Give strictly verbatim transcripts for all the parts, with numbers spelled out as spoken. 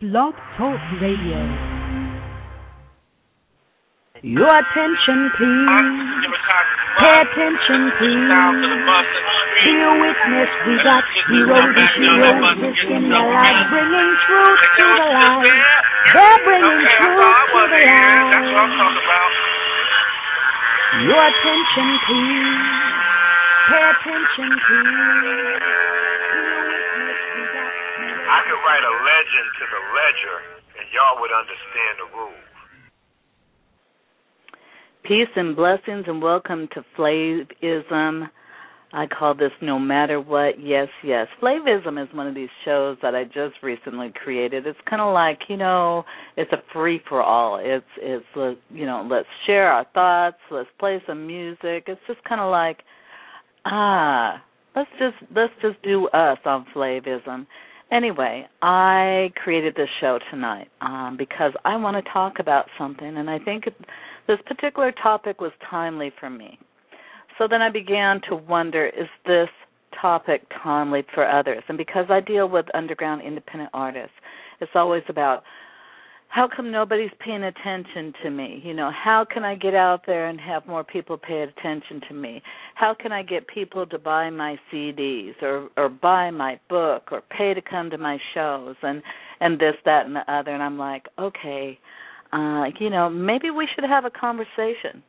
Blog Talk Radio. Your attention, please. Pay attention, please. Be a witness. We got heroes and heroes in the light, bringing truth to the light. They're bringing truth to the light. Your attention, please. Pay attention, please. I could write a legend to the ledger, and y'all would understand the rules. Peace and blessings, and welcome to Flavism. I call this No Matter What, Yes, Yes. Flavism is one of these shows that I just recently created. It's kind of like, you know, it's a free-for-all. It's, it's, you know, let's share our thoughts, let's play some music. It's just kind of like, ah, let's just, let's just do us on Flavism. Anyway, I created this show tonight um, because I want to talk about something, and I think it, this particular topic was timely for me. So then I began to wonder, is this topic timely for others? And because I deal with underground independent artists, it's always about, how come nobody's paying attention to me? You know, how can I get out there and have more people pay attention to me? How can I get people to buy my C Ds or, or buy my book or pay to come to my shows and, and this, that, and the other? And I'm like, okay, uh, you know, maybe we should have a conversation.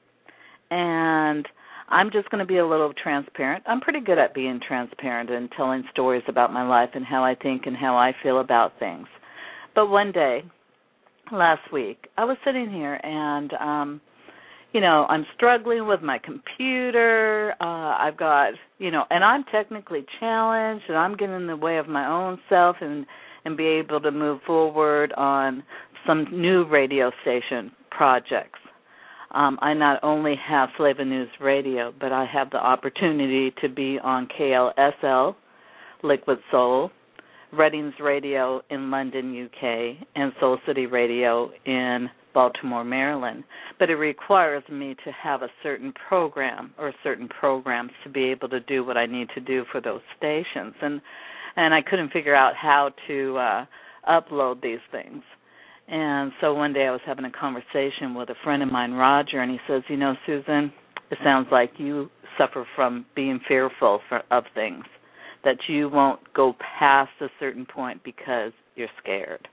And I'm just going to be a little transparent. I'm pretty good at being transparent and telling stories about my life and how I think and how I feel about things. But one day, last week, I was sitting here and, um, you know, I'm struggling with my computer. Uh, I've got, you know, and I'm technically challenged, and I'm getting in the way of my own self and, and be able to move forward on some new radio station projects. Um, I not only have Flava News Radio, but I have the opportunity to be on K L S L, Liquid Soul, Reddings Radio in London, U K, and Soul City Radio in Baltimore, Maryland. But it requires me to have a certain program or certain programs to be able to do what I need to do for those stations. And and I couldn't figure out how to uh, upload these things. And so one day I was having a conversation with a friend of mine, Roger, and he says, you know, Susan, it sounds like you suffer from being fearful for, of things, that you won't go past a certain point because you're scared.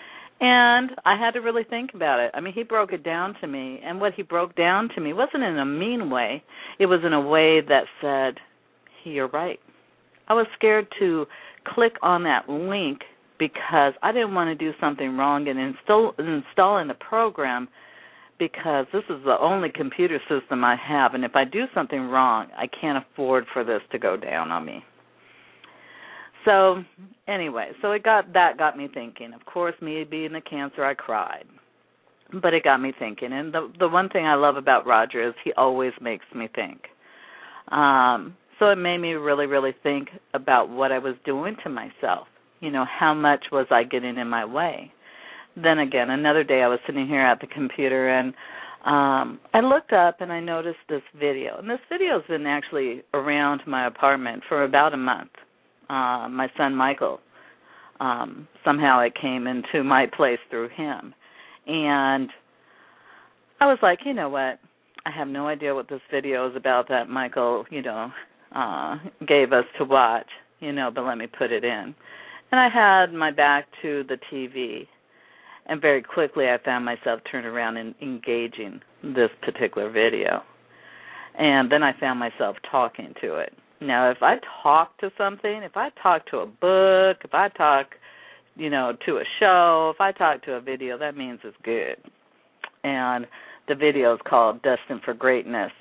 And I had to really think about it. I mean, he broke it down to me, and what he broke down to me wasn't in a mean way. It was in a way that said, you're right. I was scared to click on that link because I didn't want to do something wrong and install, install in the program, because this is the only computer system I have, and if I do something wrong, I can't afford for this to go down on me. So anyway, so it got that got me thinking. Of course, me being the cancer, I cried, but it got me thinking. And the the one thing I love about Roger is he always makes me think. Um, so it made me really, really think about what I was doing to myself. You know, how much was I getting in my way? Then again, another day I was sitting here at the computer, and um, I looked up and I noticed this video. And this video has been actually around my apartment for about a month. Uh, my son Michael, um, somehow it came into my place through him. And I was like, you know what, I have no idea what this video is about that Michael, you know, uh, gave us to watch, you know, but let me put it in. And I had my back to the T V, and very quickly I found myself turning around and engaging this particular video. And then I found myself talking to it. Now, if I talk to something, if I talk to a book, if I talk, you know, to a show, if I talk to a video, that means it's good. And the video is called Destined for Greatness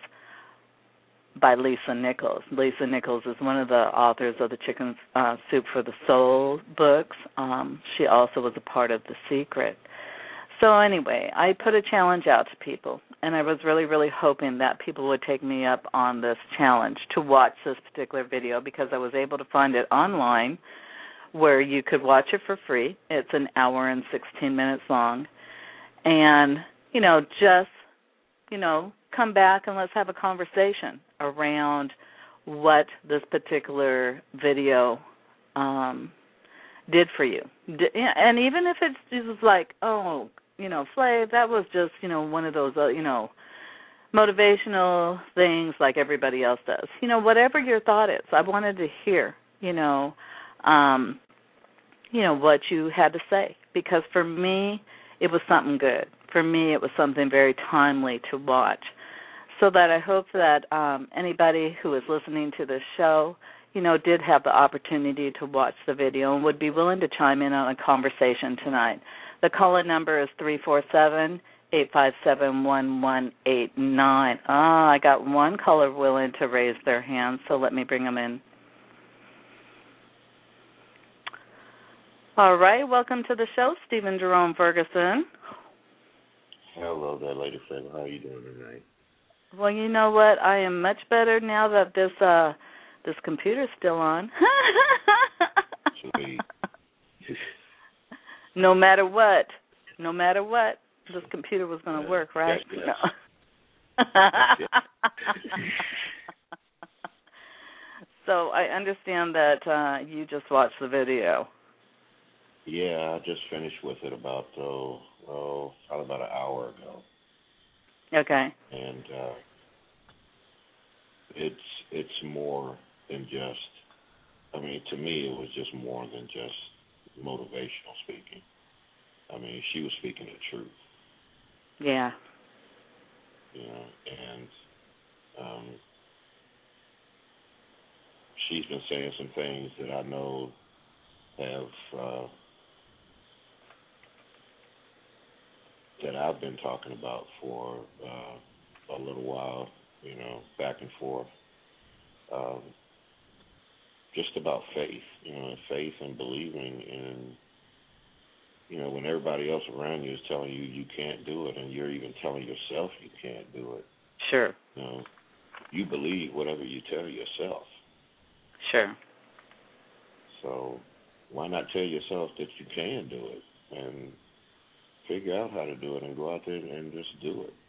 by Lisa Nichols. Lisa Nichols is one of the authors of the Chicken uh, Soup for the Soul books. Um, she also was a part of The Secret. So anyway, I put a challenge out to people, and I was really, really hoping that people would take me up on this challenge to watch this particular video, because I was able to find it online where you could watch it for free. It's an hour and sixteen minutes long. And, you know, just, you know, come back and let's have a conversation around what this particular video um, did for you. Did, and even if it's just like, oh, you know, Flav, that was just, you know, one of those, uh, you know, motivational things like everybody else does. You know, whatever your thought is, I wanted to hear, you know, um, you know, what you had to say. Because for me, it was something good. For me, it was something very timely to watch. So that I hope that um, anybody who is listening to this show, you know, did have the opportunity to watch the video and would be willing to chime in on a conversation tonight. The call-in number is three four seven, eight five seven, one one eight nine. Ah, I got one caller willing to raise their hand, so let me bring them in. All right, welcome to the show, Stephen Jerome Ferguson. Hello there, Lady Flavor. How are you doing tonight? Well, you know what? I am much better now that this uh, this computer's still on. Sweet. No matter what, no matter what, this computer was going to yeah. work, right? Yes, yes. yes. So I understand that uh, you just watched the video. Yeah, I just finished with it about oh, oh probably about an hour ago. Okay. And uh, it's it's more than just. I mean, to me, it was just more than just motivational speaking. I mean, she was speaking the truth. Yeah. You know, and um, she's been saying some things that I know have uh, that I've been talking about for uh, a little while. You know, back and forth. Um, just about faith, you know, faith and believing in, you know, when everybody else around you is telling you you can't do it and you're even telling yourself you can't do it. Sure. You know, you believe whatever you tell yourself. Sure. So why not tell yourself that you can do it and figure out how to do it and go out there and just do it.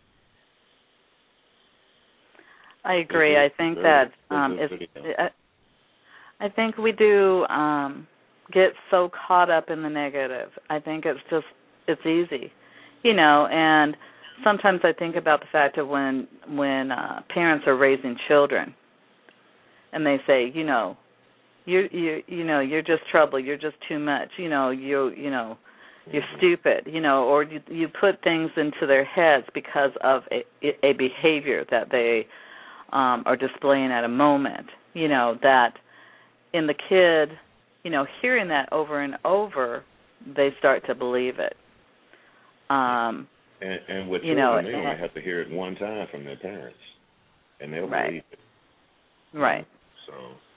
I agree. I think that um, if I, I think we do um, get so caught up in the negative. I think it's just it's easy, you know. And sometimes I think about the fact that when when uh, parents are raising children, and they say, you know, you you you know you're just trouble. You're just too much. You know you you know you're stupid. You know, or you you put things into their heads because of a, a behavior that they Um, or displaying at a moment, you know, that in the kid, you know, hearing that over and over, they start to believe it. Um, and, and with you children, know, they only have to hear it one time from their parents, and they'll right. believe it. Right. So,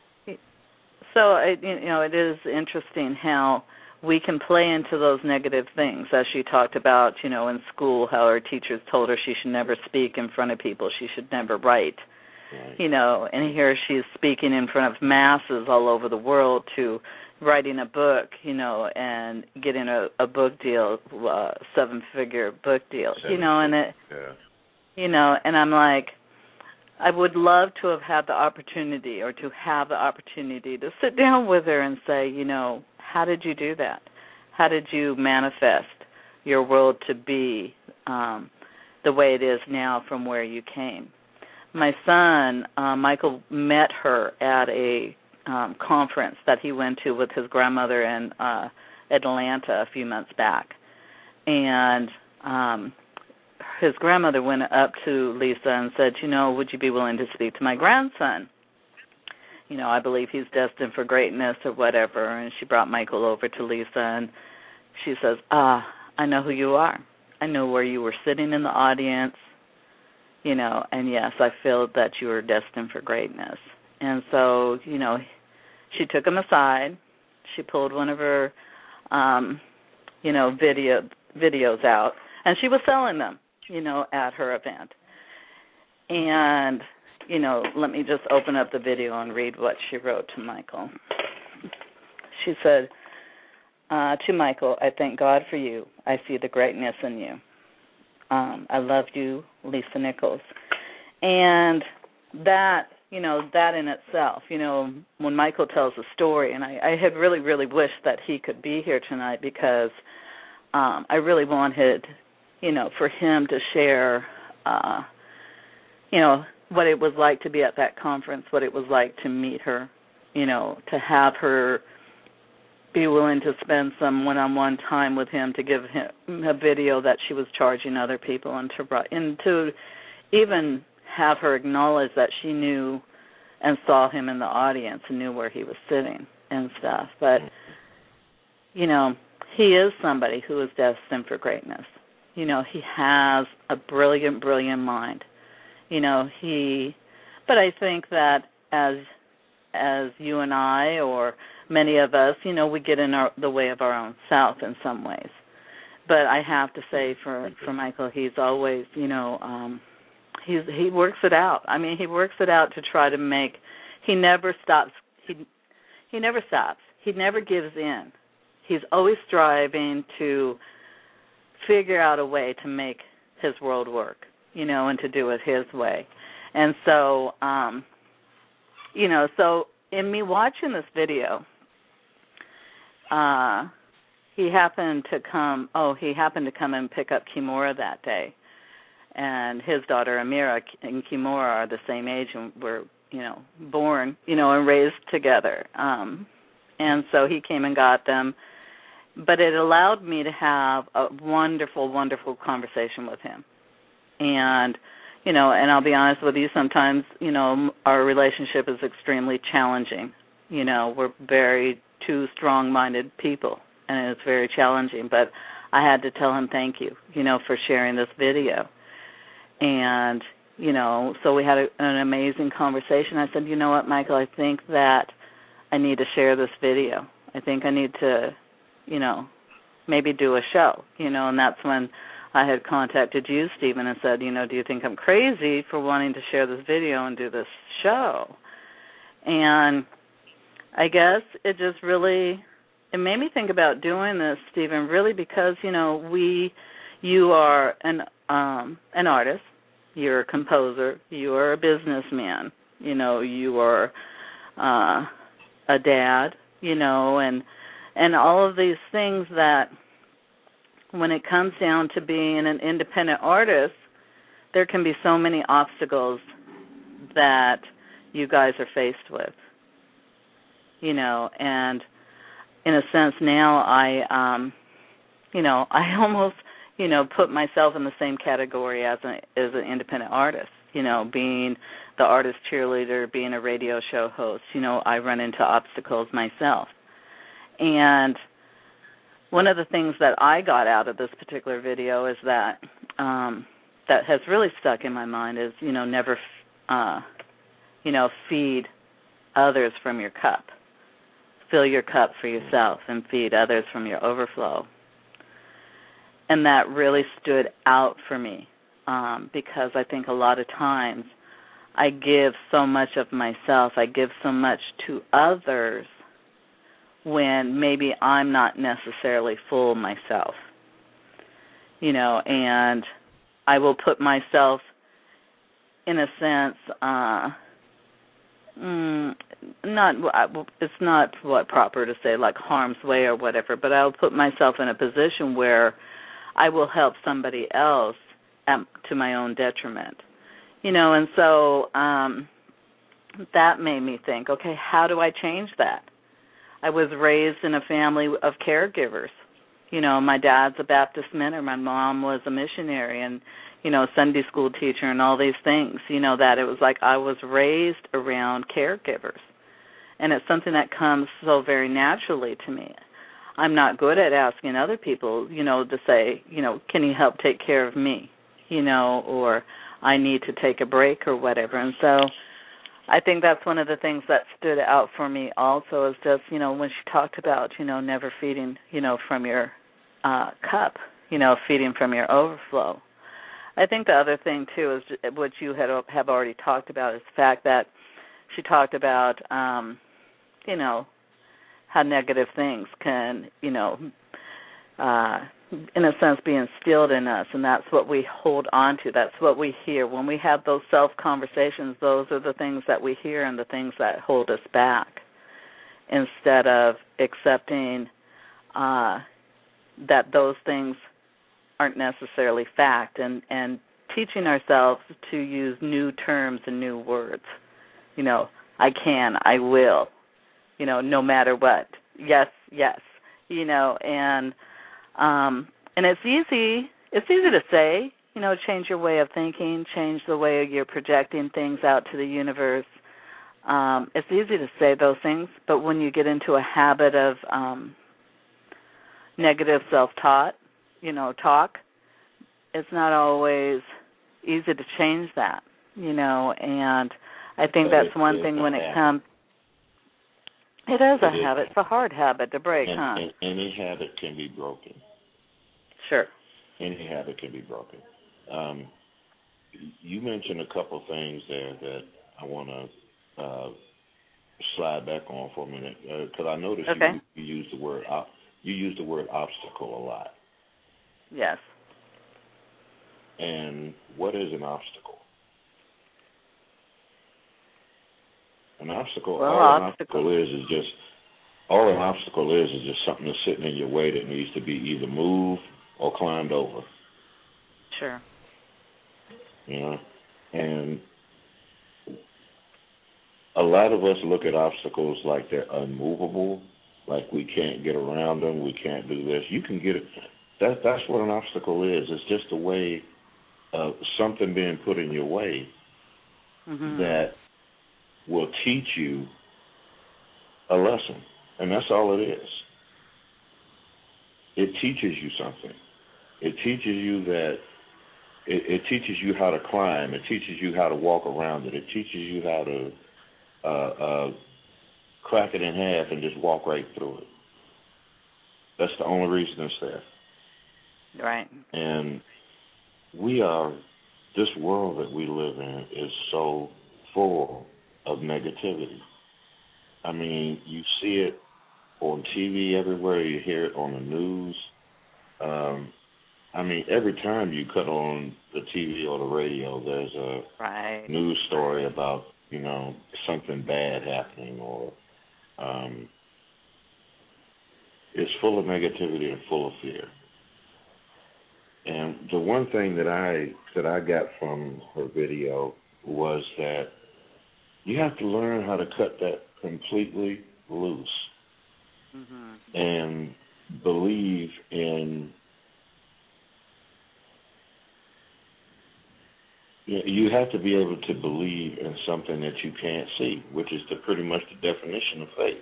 so it, you know, it is interesting how we can play into those negative things, as she talked about, you know, in school, how her teachers told her she should never speak in front of people, she should never write. right. You know, and here she's speaking in front of masses all over the world to writing a book, you know, and getting a, a book deal, uh, seven-figure book deal, Seven you know, and it, yeah. you know, and I'm like, I would love to have had the opportunity or to have the opportunity to sit down with her and say, you know, how did you do that? How did you manifest your world to be um, the way it is now from where you came? My son, uh, Michael, met her at a um, conference that he went to with his grandmother in uh, Atlanta a few months back. And um, his grandmother went up to Lisa and said, you know, would you be willing to speak to my grandson? You know, I believe he's destined for greatness or whatever. And she brought Michael over to Lisa, and she says, ah, I know who you are. I know where you were sitting in the audience. You know, and yes, I feel that you are destined for greatness. And so, you know, she took him aside. She pulled one of her, um, you know, video videos out, and she was selling them, you know, at her event. And, you know, let me just open up the video and read what she wrote to Michael. She said, uh, to Michael, I thank God for you. I see the greatness in you. Um, I love you, Lisa Nichols. And that you know, that in itself, you know, when Michael tells the story, and I, I had really, really wished that he could be here tonight because um, I really wanted, you know, for him to share, uh, you know, what it was like to be at that conference, what it was like to meet her, you know, to have her be willing to spend some one-on-one time with him, to give him a video that she was charging other people, and to, and to even have her acknowledge that she knew and saw him in the audience and knew where he was sitting and stuff. But, you know, he is somebody who is destined for greatness. You know, he has a brilliant, brilliant mind. You know, he, but I think that as as you and I or many of us, you know, we get in our, the way of our own self in some ways. But I have to say for, for Michael, he's always, you know, um, he's he works it out. I mean, he works it out to try to make, he never stops, he he never stops. He never gives in. He's always striving to figure out a way to make his world work, you know, and to do it his way. And so, um, you know, so in me watching this video, uh, he happened to come, oh, he happened to come and pick up Kimora that day. And his daughter, Amira, and Kimora are the same age and were, you know, born, you know, and raised together. Um, and so he came and got them. But it allowed me to have a wonderful, wonderful conversation with him. And, you know, and I'll be honest with you, sometimes, you know, our relationship is extremely challenging. You know, we're very two strong-minded people, and it's very challenging. But I had to tell him thank you, you know, for sharing this video. And, you know, so we had a, an amazing conversation. I said, you know what, Michael, I think that I need to share this video. I think I need to, you know, maybe do a show, you know, and that's when I had contacted you, Stephen, and said, you know, do you think I'm crazy for wanting to share this video and do this show? And I guess it just really, it made me think about doing this, Stephen, really because, you know, we, you are an um, an artist, you're a composer, you are a businessman, you know, you are uh, a dad, you know, and and all of these things that when it comes down to being an independent artist, there can be so many obstacles that you guys are faced with, you know, and in a sense now I, um, you know, I almost, you know, put myself in the same category as, a, as an independent artist, you know, being the artist cheerleader, being a radio show host, you know, I run into obstacles myself. And one of the things that I got out of this particular video is that um, that has really stuck in my mind is, you know, never, uh, you know, feed others from your cup. Fill your cup for yourself and feed others from your overflow. And that really stood out for me um, because I think a lot of times I give so much of myself, I give so much to others when maybe I'm not necessarily full myself, you know, and I will put myself in a sense, uh, mm, not, it's not what proper to say like harm's way or whatever, but I'll put myself in a position where I will help somebody else at, to my own detriment, you know, and so um, that made me think, okay, how do I change that? I was raised in a family of caregivers. You know, my dad's a Baptist minister. My mom was a missionary and, you know, Sunday school teacher and all these things, you know, that it was like I was raised around caregivers. And it's something that comes so very naturally to me. I'm not good at asking other people, you know, to say, you know, can you help take care of me, you know, or I need to take a break or whatever. And so I think that's one of the things that stood out for me also is just, you know, when she talked about, you know, never feeding, you know, from your uh, cup, you know, feeding from your overflow. I think the other thing, too, is what you had, have already talked about is the fact that she talked about, um, you know, how negative things can, you know, uh, in a sense, be instilled in us, and that's what we hold on to. That's what we hear. When we have those self-conversations, those are the things that we hear and the things that hold us back, instead of accepting uh, that those things aren't necessarily fact, and, and teaching ourselves to use new terms and new words. You know, I can, I will, you know, no matter what. Yes, yes, you know, and um, and it's easy, it's easy to say, you know, change your way of thinking, change the way you're projecting things out to the universe. Um, it's easy to say those things, but when you get into a habit of um, negative self-taught, you know, talk, it's not always easy to change that, you know, and I think that's one thing when it comes. It is a habit. It's a hard habit to break, and, huh? And any habit can be broken. Sure. Any habit can be broken. Um, you mentioned a couple things there that I want to uh, slide back on for a minute, because uh, I noticed okay. you, you use the word op- you use the word obstacle a lot. Yes. And what is an obstacle? An obstacle, well, all obstacle. an obstacle is is just all an obstacle is is just something that's sitting in your way that needs to be either moved or climbed over. Sure. You know, and a lot of us look at obstacles like they're unmovable, like we can't get around them, we can't do this. You can get it. That that's what an obstacle is. It's just a way of something being put in your way mm-hmm. that will teach you a lesson, and that's all it is. It teaches you something. It teaches you that it, it teaches you how to climb. It teaches you how to walk around it. It teaches you how to uh, uh, crack it in half and just walk right through it. That's the only reason it's there. Right. And we are, this world that we live in is so full of negativity. I mean, you see it on T V everywhere. You hear it on the news. Um, I mean, every time you cut on the T V or the radio, there's a right. news story about, you know, something bad happening, or um, it's full of negativity and full of fear. And the one thing that I that I got from her video was that you have to learn how to cut that completely loose mm-hmm. and believe in. You have to be able to believe in something that you can't see, which is the, pretty much the definition of faith.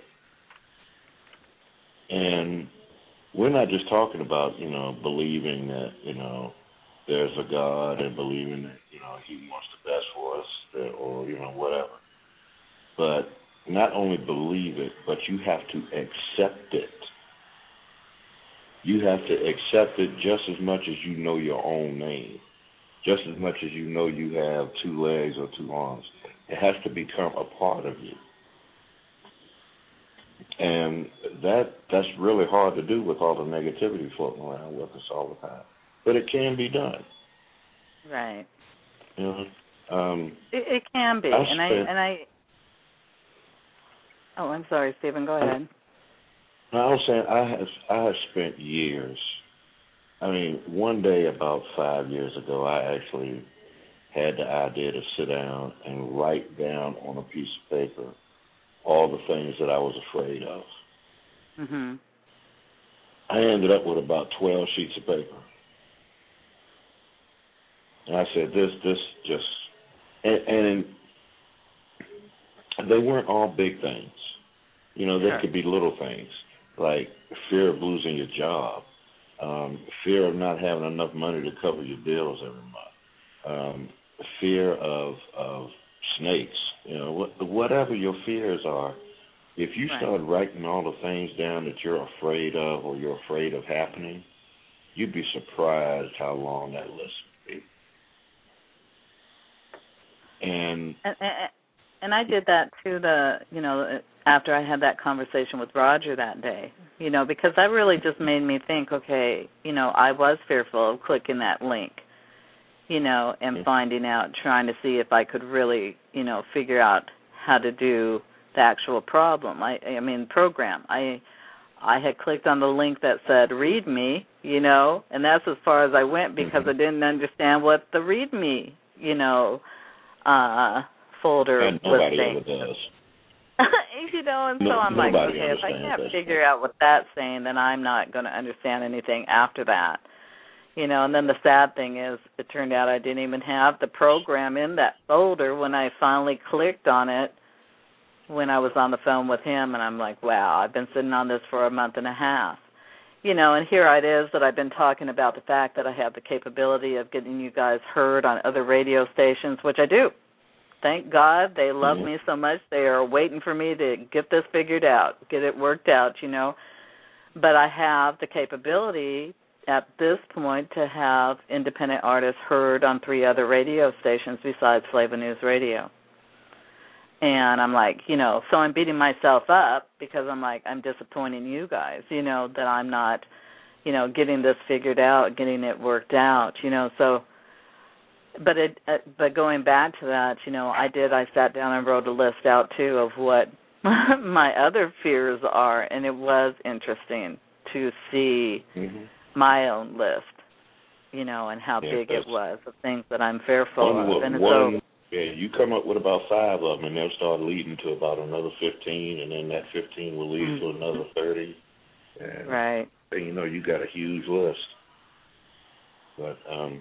And we're not just talking about, you know, believing that, you know, there's a God and believing that, you know, he wants the best for us, or, you know, whatever. But not only believe it, but you have to accept it. You have to accept it just as much as you know your own name, just as much as you know you have two legs or two arms. It has to become a part of you. And that that's really hard to do with all the negativity floating around with us all the time. But it can be done. Right. You know, um, it, it can be. I and I and I Oh, I'm sorry, Stephen, go ahead. I was saying I have I have spent years. I mean, one day about five years ago, I actually had the idea to sit down and write down on a piece of paper all the things that I was afraid of. Mm-hmm. I ended up with about twelve sheets of paper. And I said, this, this just, and, and they weren't all big things. You know, they sure. could be little things, like fear of losing your job, um, fear of not having enough money to cover your bills every month, um, fear of of snakes. You know, what, whatever your fears are, if you right. start writing all the things down that you're afraid of or you're afraid of happening, you'd be surprised how long that list would be. And, and, and And I did that too. The you know after I had that conversation with Roger that day, you know, because that really just made me think. Okay, you know, I was fearful of clicking that link, you know, and finding out, trying to see if I could really, you know, figure out how to do the actual problem. I, I mean, program. I, I had clicked on the link that said "Read Me," you know, and that's as far as I went because mm-hmm. I didn't understand what the "Read Me," you know, uh, folder and was saying. Nobody ever does. You know, and no, so I'm like, okay, if I can't figure out what that's saying, then I'm not going to understand anything after that. You know, and then the sad thing is it turned out I didn't even have the program in that folder when I finally clicked on it when I was on the phone with him, and I'm like, wow, I've been sitting on this for a month and a half. You know, and here it is that I've been talking about the fact that I have the capability of getting you guys heard on other radio stations, which I do. Thank God they love mm-hmm. me so much. They are waiting for me to get this figured out, get it worked out, you know. But I have the capability at this point to have independent artists heard on three other radio stations besides Flava News Radio. And I'm like, you know, so I'm beating myself up because I'm like, I'm disappointing you guys, you know, that I'm not, you know, getting this figured out, getting it worked out, you know. So, but it, uh, but going back to that, you know, I did, I sat down and wrote a list out, too, of what my other fears are, and it was interesting to see mm-hmm. my own list, you know, and how yeah, big it was, of things that I'm fearful one, of. And one, so, yeah, you come up with about five of them, and they'll start leading to about another fifteen, and then that fifteen will lead mm-hmm. to another thirty. And right. then, you know, you got a huge list. But um,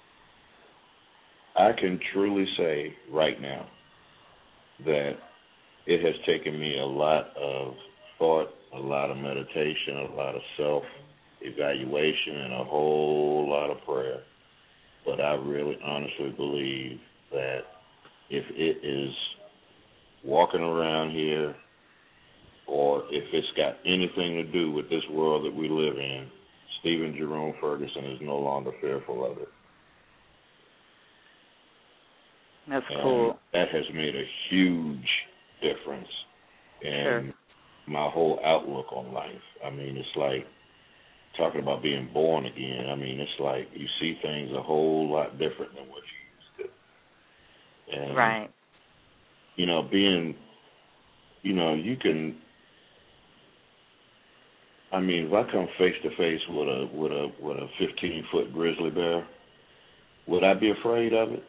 I can truly say right now that it has taken me a lot of thought, a lot of meditation, a lot of self-evaluation, and a whole lot of prayer. But I really honestly believe that if it is walking around here or if it's got anything to do with this world that we live in, Stephen Jerome Ferguson is no longer fearful of it. That's and cool. That has made a huge difference in sure. my whole outlook on life. I mean, it's like talking about being born again. I mean, it's like you see things a whole lot different than what you used to. And, right. you know, being, you know, you can, I mean, if I come face to face with a with a with a fifteen foot grizzly bear, would I be afraid of it?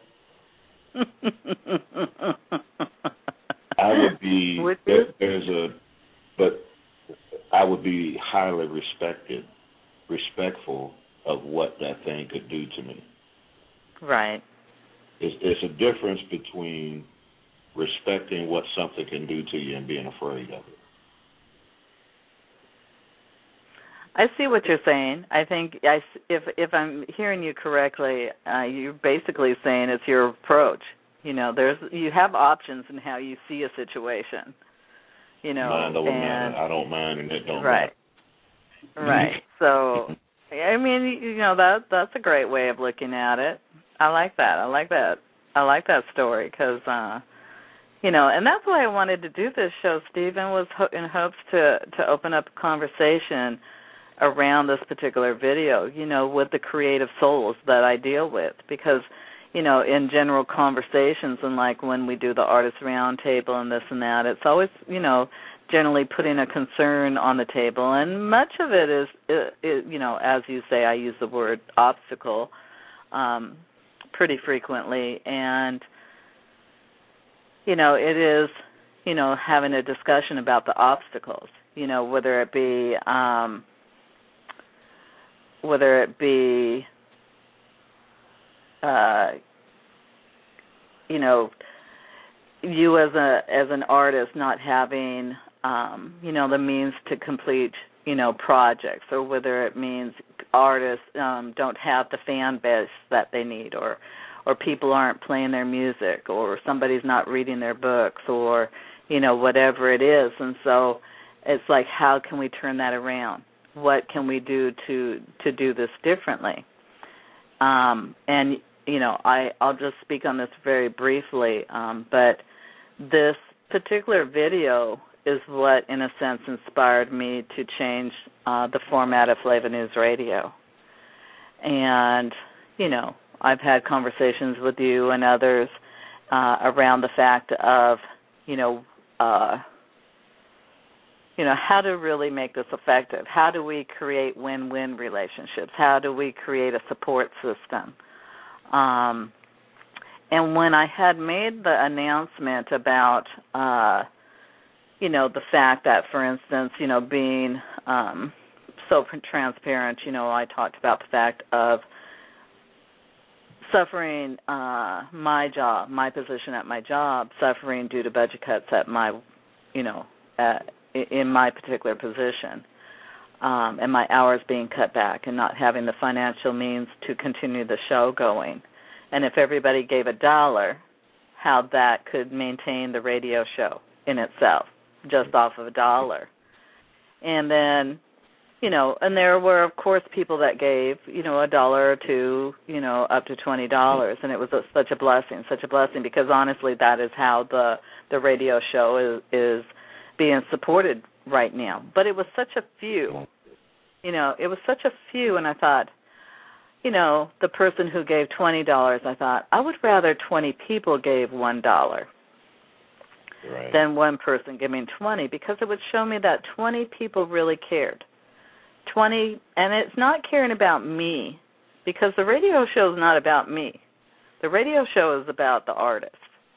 I would be. Would there, there's a, but I would be highly respected, respectful of what that thing could do to me. Right. It's, it's a difference between respecting what something can do to you and being afraid of it. I see what you're saying. I think I, if if I'm hearing you correctly, uh, you're basically saying it's your approach. You know, there's you have options in how you see a situation. You know, mind over and matter. I don't mind, and it don't right, matter. right. So, I mean, you know, that that's a great way of looking at it. I like that. I like that. I like that story because, uh, you know, and that's why I wanted to do this show, Stephen, was ho- in hopes to to open up a conversation around this particular video, you know, with the creative souls that I deal with. Because, you know, in general conversations and like when we do the artist round table and this and that, it's always, you know, generally putting a concern on the table. And much of it is, it, it, you know, as you say, I use the word obstacle um, pretty frequently. And, you know, it is, you know, having a discussion about the obstacles, you know, whether it be, um, whether it be, uh, you know, you as a as an artist not having, um, you know, the means to complete, you know, projects, or whether it means artists um, don't have the fan base that they need, or or people aren't playing their music, or somebody's not reading their books, or, you know, whatever it is. And so it's like, how can we turn that around? What can we do to to do this differently? Um, and, you know, I, I'll just speak on this very briefly, um, but this particular video is what, in a sense, inspired me to change uh, the format of Flava News Radio. And, you know, I've had conversations with you and others uh, around the fact of, you know, uh, you know, how to really make this effective. How do we create win-win relationships? How do we create a support system? Um, and when I had made the announcement about, uh, you know, the fact that, for instance, you know, being um, so transparent, you know, I talked about the fact of suffering uh, my job, my position at my job, suffering due to budget cuts at my, you know, at, in my particular position, um, and my hours being cut back and not having the financial means to continue the show going. And if everybody gave a dollar, how that could maintain the radio show in itself, just off of a dollar. And then, you know, and there were, of course, people that gave, you know, a dollar or two, you know, up to twenty dollars, and it was a, such a blessing, such a blessing, because honestly that is how the, the radio show is, is being supported right now. But it was such a few, you know, it was such a few, and I thought, you know, the person who gave twenty dollars, I thought, I would rather twenty people gave one dollar right. than one person giving twenty, because it would show me that twenty people really cared. twenty, and it's not caring about me, because the radio show is not about me. The radio show is about the artist.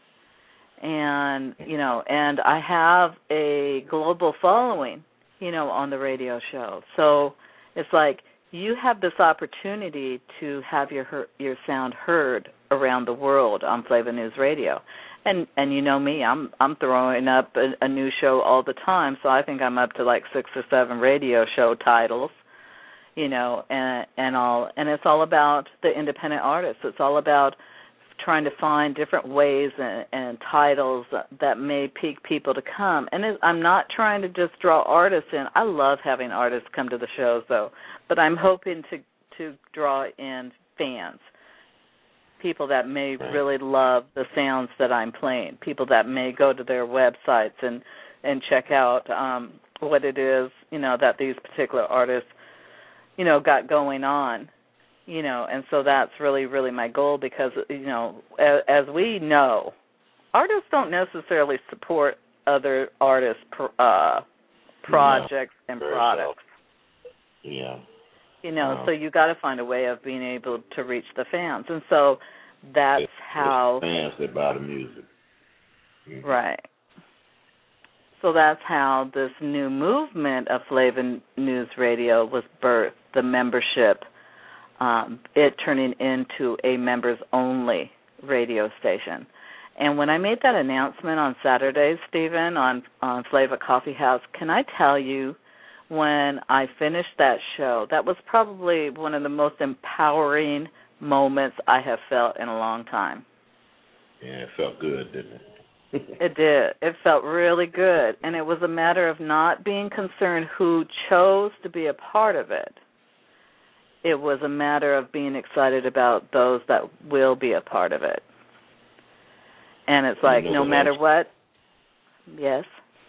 And, you know, and I have a global following, you know, on the radio show. So it's like you have this opportunity to have your your sound heard around the world on Flava News Radio. And and you know me, I'm I'm throwing up a, a new show all the time, so I think I'm up to like six or seven radio show titles, you know, and and all and it's all about the independent artists. It's all about trying to find different ways and, and titles that may pique people to come. And it, I'm not trying to just draw artists in. I love having artists come to the shows, though, but I'm hoping to, to draw in fans, people that may really love the sounds that I'm playing, people that may go to their websites and, and check out um, what it is, you know, that these particular artists, you know, got going on. You know, and so that's really, really my goal, because, you know, as, as we know, artists don't necessarily support other artists' uh, projects yeah, and products. So. Yeah. You know, um, so you got to find a way of being able to reach the fans, and so that's it's, how it's fans that buy the music. Mm-hmm. Right. So that's how this new movement of Flava News Radio was birthed. The membership. Um, it turning into a members-only radio station. And when I made that announcement on Saturday, Stephen, on, on Flava Coffee House, can I tell you, when I finished that show, that was probably one of the most empowering moments I have felt in a long time. Yeah, it felt good, didn't it? It did. It felt really good. And it was a matter of not being concerned who chose to be a part of it. It was a matter of being excited about those that will be a part of it. And it's like, you know no matter else? what, yes?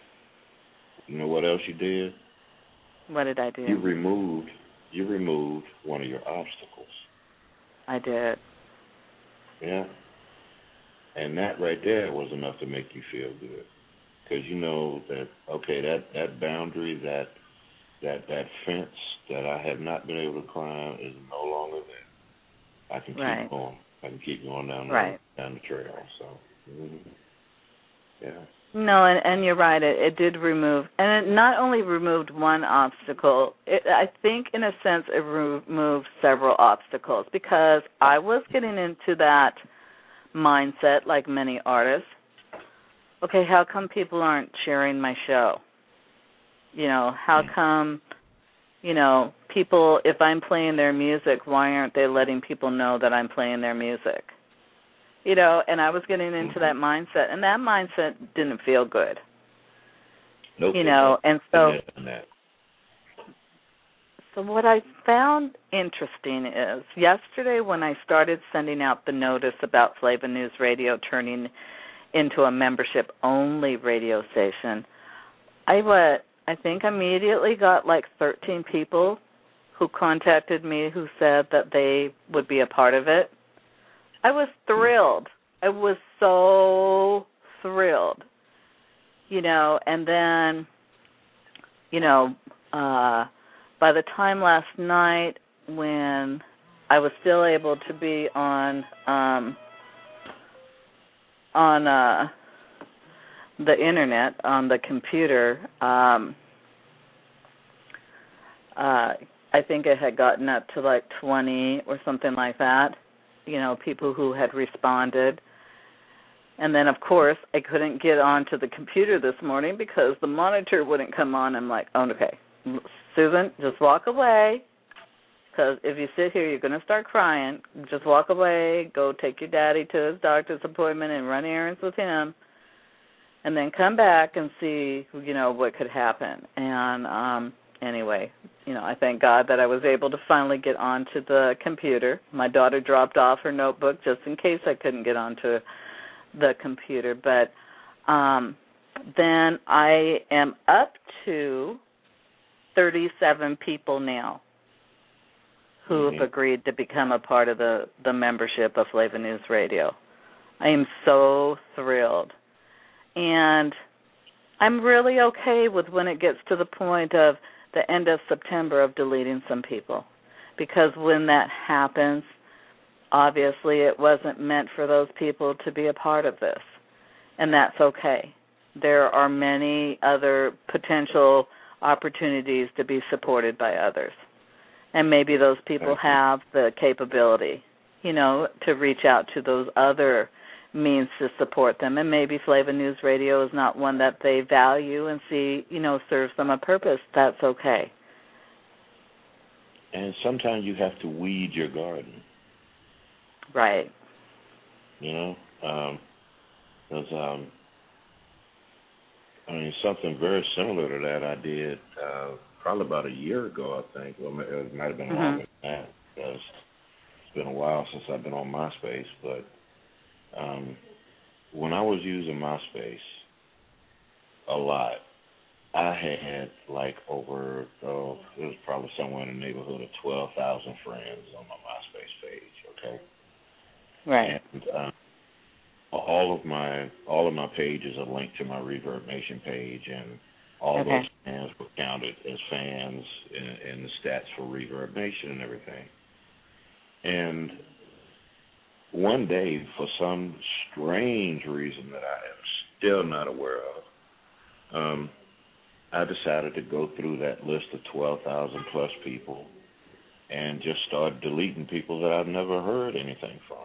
You know what else you did? What did I do? You removed, you removed one of your obstacles. I did. Yeah. And that right there was enough to make you feel good. Because you know that, okay, that, that boundary, that that that fence that I have not been able to climb is no longer there. I can keep right. going. I can keep going down the, right. down the trail. So, mm-hmm. yeah. No, and, and you're right. It, it did remove, and it not only removed one obstacle, it, I think in a sense it removed several obstacles, because I was getting into that mindset like many artists. Okay, how come people aren't sharing my show? You know, how come, you know, people, if I'm playing their music, why aren't they letting people know that I'm playing their music? You know, and I was getting into that mindset, and that mindset didn't feel good. Nope. You know, and so, that. so what I found interesting is yesterday when I started sending out the notice about Flava News Radio turning into a membership-only radio station, I what I think immediately got like thirteen people who contacted me who said that they would be a part of it. I was thrilled. I was so thrilled. You know, and then, you know, uh, by the time last night when I was still able to be on um, on uh, the internet, on the computer, um, uh, I think it had gotten up to like twenty or something like that, you know, people who had responded. And then, of course, I couldn't get onto the computer this morning because the monitor wouldn't come on. I'm like, oh, okay, Susan, just walk away, because if you sit here, you're going to start crying. Just walk away, go take your daddy to his doctor's appointment and run errands with him, and then come back and see, you know, what could happen. And um, anyway, you know, I thank God that I was able to finally get onto the computer. My daughter dropped off her notebook just in case I couldn't get onto the computer, but um, then I am up to thirty-seven people now who mm-hmm. have agreed to become a part of the, the membership of Flava News Radio. I am so thrilled. And I'm really okay with when it gets to the point of the end of September of deleting some people, because when that happens, obviously, it wasn't meant for those people to be a part of this, and that's okay. There are many other potential opportunities to be supported by others, and maybe those people have the capability, you know, to reach out to those other means to support them, and maybe Flava News Radio is not one that they value and see, you know, serves them a purpose. That's okay. And sometimes you have to weed your garden. Right. You know, um, there's, um, I mean, something very similar to that I did uh, probably about a year ago, I think. Well, it might have been mm-hmm. longer than that, because it's been a while since I've been on MySpace. But um, when I was using MySpace a lot, I had like over, oh, it was probably somewhere in the neighborhood of twelve thousand friends on my MySpace page, okay? Right. And uh, all of my all of my pages are linked to my Reverb Nation page, and all okay. those fans were counted as fans in, in the stats for Reverb Nation and everything. And one day, for some strange reason that I am still not aware of, um, I decided to go through that list of twelve thousand plus people and just start deleting people that I've never heard anything from.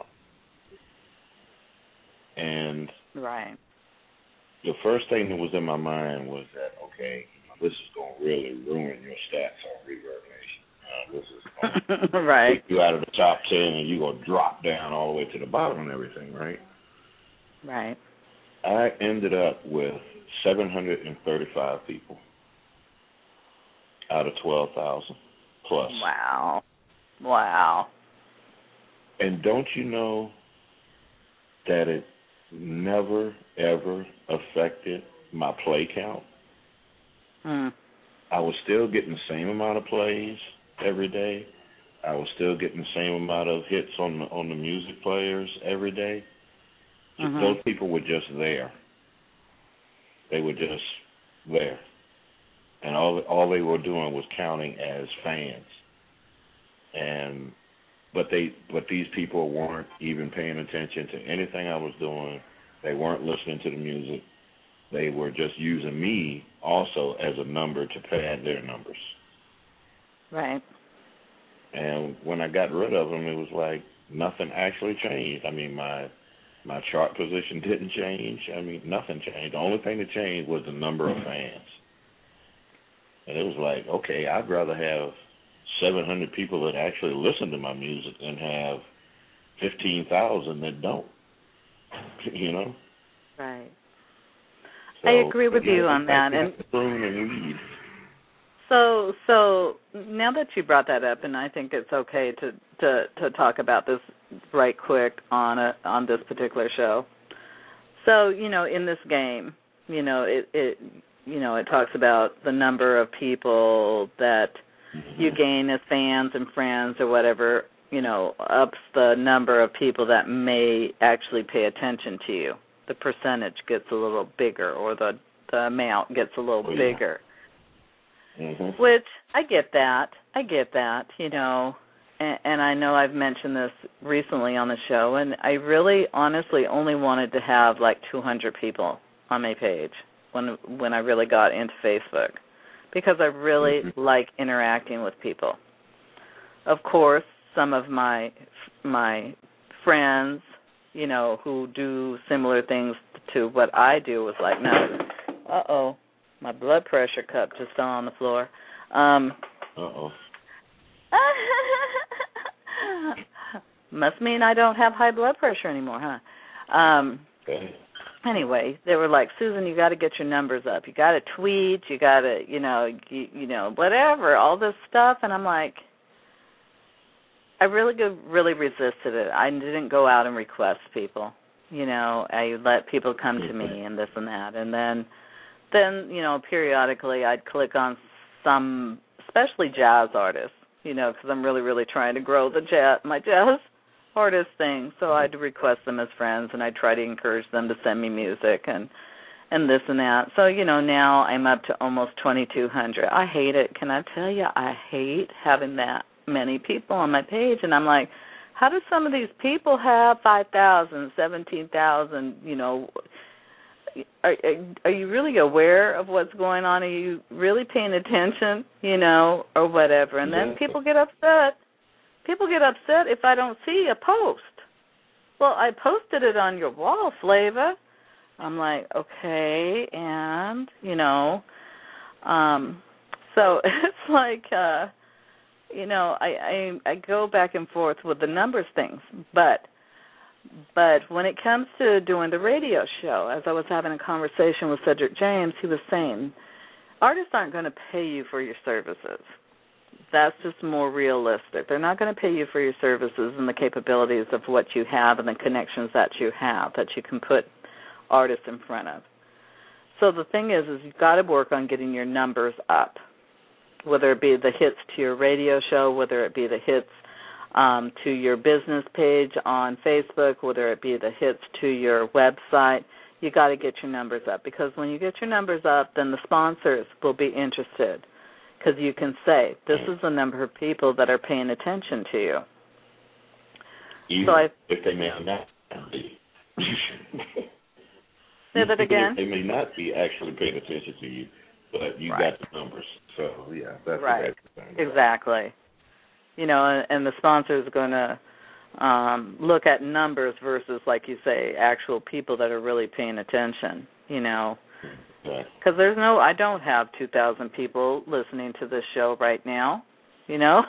And right. the first thing that was in my mind was that, okay, this is going to really ruin your stats on Reverb Nation. Uh, this is going to right. take you out of the top ten, and you're going to drop down all the way to the bottom and everything, right? Right. I ended up with seven hundred thirty-five people out of twelve thousand plus. Wow. Wow. And don't you know that it never, ever affected my play count? Hmm. I was still getting the same amount of plays every day. I was still getting the same amount of hits on the on the music players every day. So mm-hmm. those people were just there. They were just there, and all all they were doing was counting as fans. And but they but these people weren't even paying attention to anything I was doing. They weren't listening to the music. They were just using me also as a number to pad their numbers. Right. And when I got rid of them, it was like nothing actually changed. I mean, my my chart position didn't change. I mean, nothing changed. The only thing that changed was the number of fans. And it was like, okay, I'd rather have seven hundred people that actually listen to my music than have fifteen thousand that don't, you know? Right. So, I agree with you on that. And prune and weed. So, so now that you brought that up, and I think it's okay to, to, to talk about this right quick on a, on this particular show. So, you know, in this game, you know, it, it you know, it talks about the number of people that mm-hmm. you gain as fans and friends or whatever, you know, ups the number of people that may actually pay attention to you. The percentage gets a little bigger, or the, the amount gets a little oh, yeah. bigger. Mm-hmm. Which, I get that. I get that, you know. And, and I know I've mentioned this recently on the show, and I really honestly only wanted to have like two hundred people on my page when when I really got into Facebook, because I really mm-hmm. like interacting with people. Of course, some of my my friends, you know, who do similar things to what I do was like, no, uh-oh, my blood pressure cup just fell on the floor. Um, uh-oh. Must mean I don't have high blood pressure anymore, huh? Um, okay. Anyway, they were like, Susan, you got to get your numbers up. You got to tweet. You got to, you know, you, you know, whatever, all this stuff. And I'm like, I really, really resisted it. I didn't go out and request people. You know, I let people come to me and this and that. And then, then you know, periodically I'd click on some, especially jazz artists, you know, because I'm really, really trying to grow the jazz, my jazz artist thing. So I'd request them as friends, and I'd try to encourage them to send me music and and this and that. So, you know, now I'm up to almost twenty-two hundred. I hate it. Can I tell you, I hate having that many people on my page. And I'm like, how do some of these people have five thousand, seventeen thousand, you know, Are, are you really aware of what's going on? Are you really paying attention, you know, or whatever? And then people get upset. People get upset if I don't see a post. Well, I posted it on your wall, Flava. I'm like, okay, and, you know, um, so it's like, uh, you know, I, I I go back and forth with the numbers things, but But when it comes to doing the radio show, as I was having a conversation with Cedric James, he was saying, artists aren't going to pay you for your services. That's just more realistic. They're not going to pay you for your services and the capabilities of what you have and the connections that you have that you can put artists in front of. So the thing is, is you've got to work on getting your numbers up, whether it be the hits to your radio show, whether it be the hits Um, to your business page on Facebook, whether it be the hits to your website. You got to get your numbers up, because when you get your numbers up, then the sponsors will be interested, because you can say, this is the number of people that are paying attention to you. Even so I, if they may not be. Say that again? They may not be actually paying attention to you, but you right. got the numbers. So, yeah, that's right. the Exactly. You know, and, and the sponsor is going to um, look at numbers versus, like you say, actual people that are really paying attention, you know. Because there's no, I don't have two thousand people listening to this show right now, you know.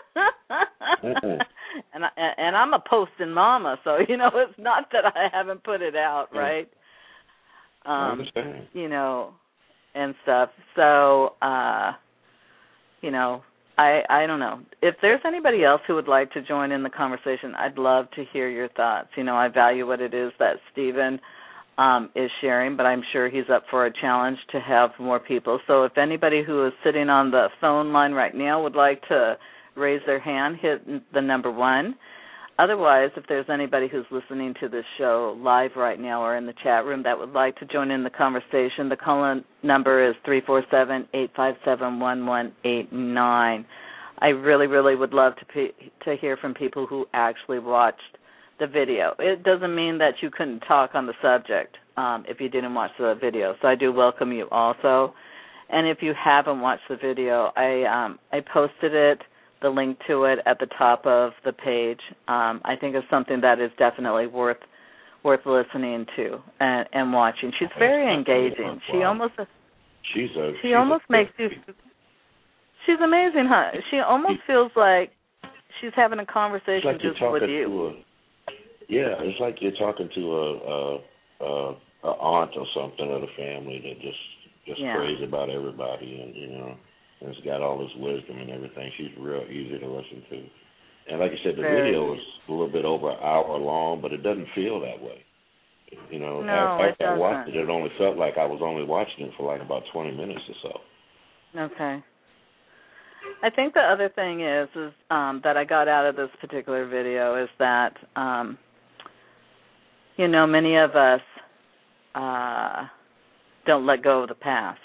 and, I, and I'm a posting mama, so, you know, it's not that I haven't put it out, right? Um, I understand. You know, and stuff. So, uh, you know, I, I don't know. If there's anybody else who would like to join in the conversation, I'd love to hear your thoughts. You know, I value what it is that Stephen um, is sharing, but I'm sure he's up for a challenge to have more people. So if anybody who is sitting on the phone line right now would like to raise their hand, hit the number one. Otherwise, if there's anybody who's listening to this show live right now or in the chat room that would like to join in the conversation, the call-in number is three four seven, eight five seven, one one eight nine. I really, really would love to pe- to hear from people who actually watched the video. It doesn't mean that you couldn't talk on the subject um, if you didn't watch the video, so I do welcome you also. And if you haven't watched the video, I um, I posted it, the link to it at the top of the page. Um, I think it's something that is definitely worth worth listening to and, and watching. She's very engaging. She almost she's a, she she's almost a, makes you. She's amazing, huh? She almost feels like she's having a conversation like just with you. To a, yeah, it's like you're talking to a, a, a, a aunt or something of the family that just just yeah. prays about everybody, and you know. And it's got all this wisdom and everything. She's real easy to listen to. And like I said, the Very video is a little bit over an hour long, but it doesn't feel that way. You know, No, after it I watched doesn't. it, it only felt like I was only watching it for like about twenty minutes or so. Okay. I think the other thing is is um, that I got out of this particular video is that um, you know, many of us uh, don't let go of the past,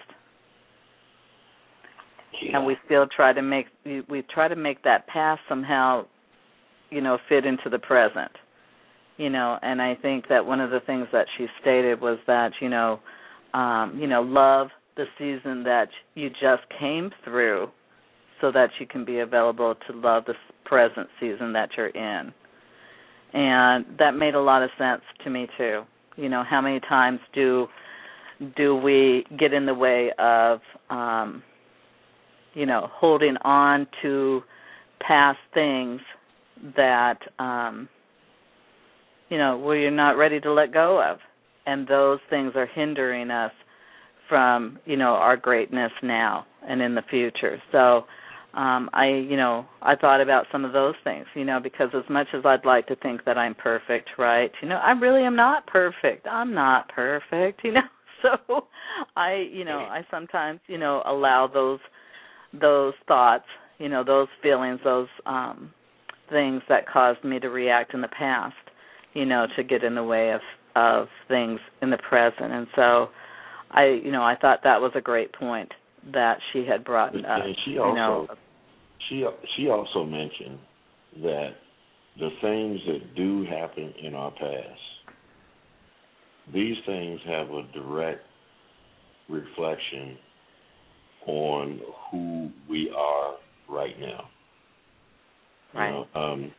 Yeah. and we still try to make we, we try to make that past somehow, you know, fit into the present. You know, and I think that one of the things that she stated was that you know, um, you know, love the season that you just came through, so that you can be available to love the present season that you're in. And that made a lot of sense to me too. You know, how many times do do we get in the way of, um, you know, holding on to past things that, um, you know, where you're not ready to let go of, and those things are hindering us from, you know, our greatness now and in the future. So, um, I, you know, I thought about some of those things, you know, because as much as I'd like to think that I'm perfect, right, you know, I really am not perfect. I'm not perfect, you know. So I, you know, I sometimes, you know, allow those those thoughts, you know, those feelings, those um, things that caused me to react in the past, you know, to get in the way of of things in the present. And so I, you know, I thought that was a great point that she had brought up. And she you also know, she she also mentioned that the things that do happen in our past, these things have a direct reflection on who we are right now. right. You know, um,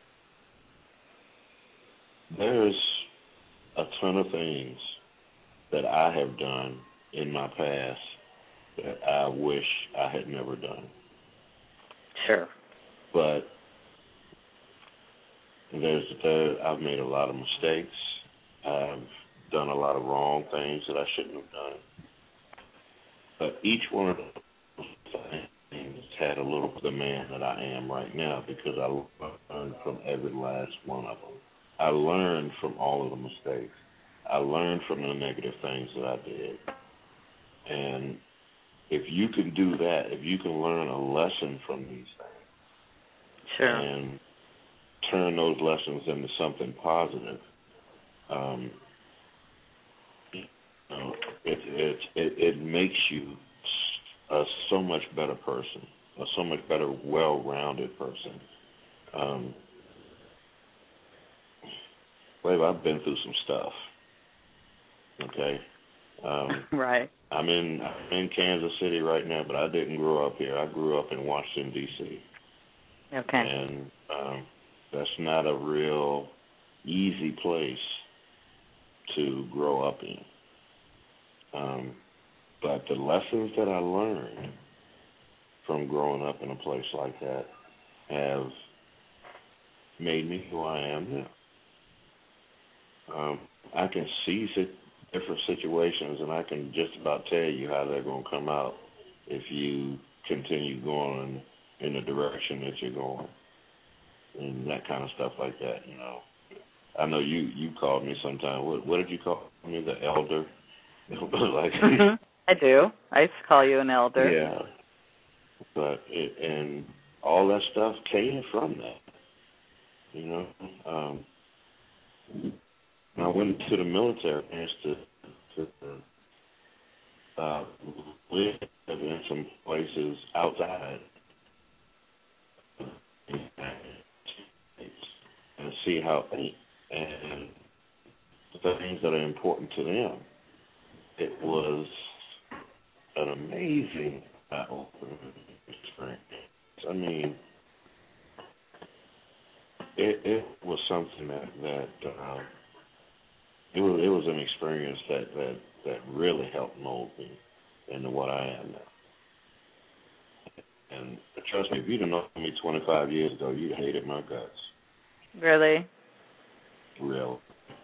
there's a ton of things that I have done in my past that I wish I had never done. Sure. But there's there, I've made a lot of mistakes. I've done a lot of wrong things that I shouldn't have done. But each one of those things had a little of the man that I am right now, because I learned from every last one of them. I learned from all of the mistakes. I learned from the negative things that I did. And if you can do that, if you can learn a lesson from these things, sure, and turn those lessons into something positive, um, you know, it, it it it makes you a so much better person, a so much better, well-rounded person. Um, Wait, I've been through some stuff. Okay. Um, right. I'm in I'm in Kansas City right now, but I didn't grow up here. I grew up in Washington, D C Okay. And um, that's not a real easy place to grow up in. Um, but the lessons that I learned from growing up in a place like that have made me who I am now. Um, I can see different situations, and I can just about tell you how they're going to come out if you continue going in the direction that you're going, and that kind of stuff like that. You know, I know you you called me sometime. What what did you call me? The elder? Like, I do. I used to call you an elder. Yeah, but it, and all that stuff came from that. You know. Um, I went to the military and to, to uh, live in some places outside and see how they and the things that are important to them. It was an amazing experience. I mean, it, it was something that that. Uh, It was it was an experience that, that, that really helped mold me into what I am now. And trust me, if you'd have known me twenty-five years ago, you'd have hated my guts. Really? Real.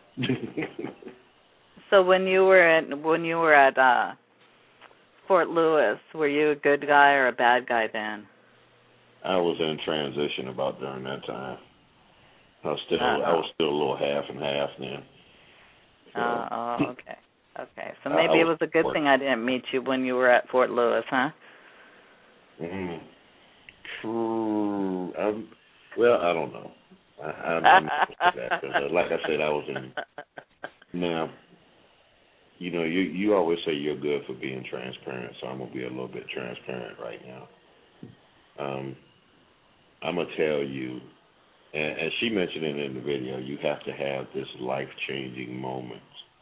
So when you were at when you were at uh, Fort Lewis, were you a good guy or a bad guy then? I was in transition about during that time. I was still Uh-oh. I was still a little half and half then. So, oh, oh, okay. Okay. So maybe it was a good thing I didn't meet you when you were at Fort Lewis, huh? Mm, true. Um, well, I don't know. I, I'm, I'm not that because, like I said, I was in. Now, you know, you you always say you're good for being transparent, so I'm gonna be a little bit transparent right now. Um, I'm gonna tell you, and, and she mentioned it in the video. You have to have this life-changing moment,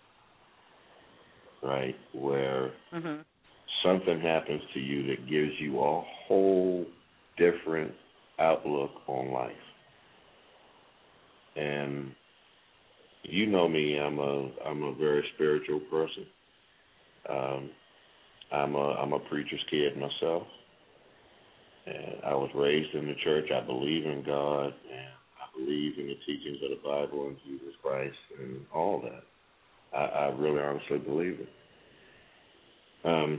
right, where mm-hmm. something happens to you that gives you a whole different outlook on life. And you know me, I'm a I'm a very spiritual person. Um, I'm a I'm a preacher's kid myself, and I was raised in the church. I believe in God, and I believe in the teachings of the Bible and Jesus Christ and all that. I, I really honestly believe it. Um,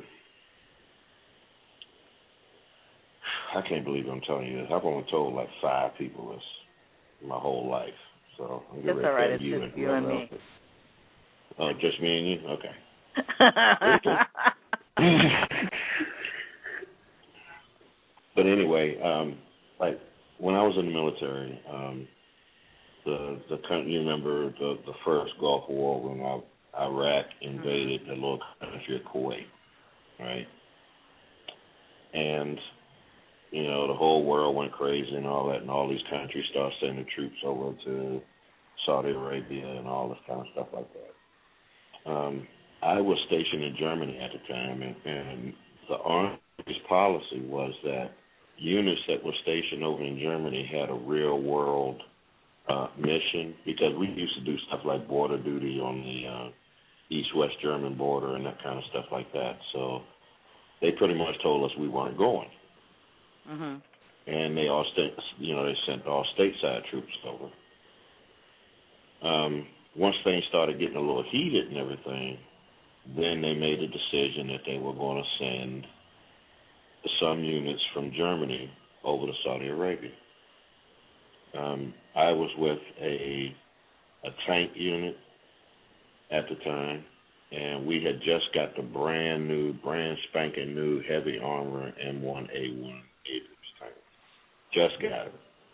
I can't believe I'm telling you this. I've only told like five people this my whole life. So I'm going to It's all right. tell It's you just and you and me. else. Oh, just me and you? Okay. But anyway, um, like when I was in the military, um, the the country, you remember the the first Gulf War when I, Iraq invaded mm-hmm. the little country of Kuwait, right? And you know, the whole world went crazy and all that, and all these countries started sending troops over to Saudi Arabia and all this kind of stuff like that. Um, I was stationed in Germany at the time, and, and the Army's policy was that units that were stationed over in Germany had a real-world uh, mission, because we used to do stuff like border duty on the uh, East-West German border and that kind of stuff like that. So they pretty much told us we weren't going. Mm-hmm. And they all, st- you know, they sent all stateside troops over. Um, once things started getting a little heated and everything, then they made a decision that they were going to send some units from Germany over to Saudi Arabia. Um, I was with a a tank unit at the time, and we had just got the brand new, brand spanking new heavy armor M one A one Abrams tank. Just got it.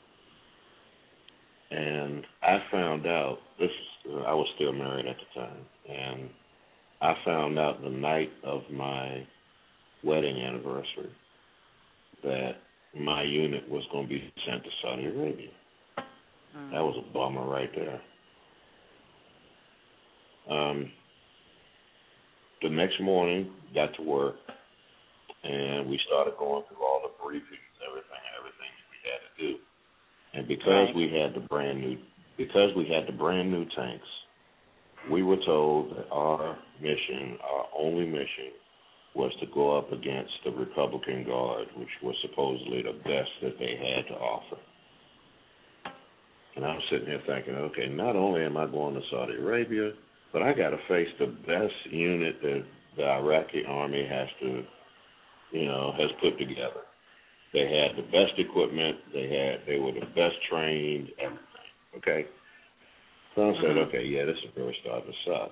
And I found out, this uh, I was still married at the time, and I found out the night of my wedding anniversary that my unit was going to be sent to Saudi Arabia. Mm. That was a bummer right there. Um, the next morning, got to work, and we started going through all the briefings, everything, everything that we had to do. And because right. we had the brand new, because we had the brand new tanks, we were told that our mission, our only mission, was to go up against the Republican Guard, which was supposedly the best that they had to offer. And I'm sitting here thinking, okay, not only am I going to Saudi Arabia, but I got to face the best unit that the Iraqi army has to, you know, has put together. They had the best equipment. They had, they were the best trained, everything. Okay. So I said, okay, yeah, this is really starting to suck.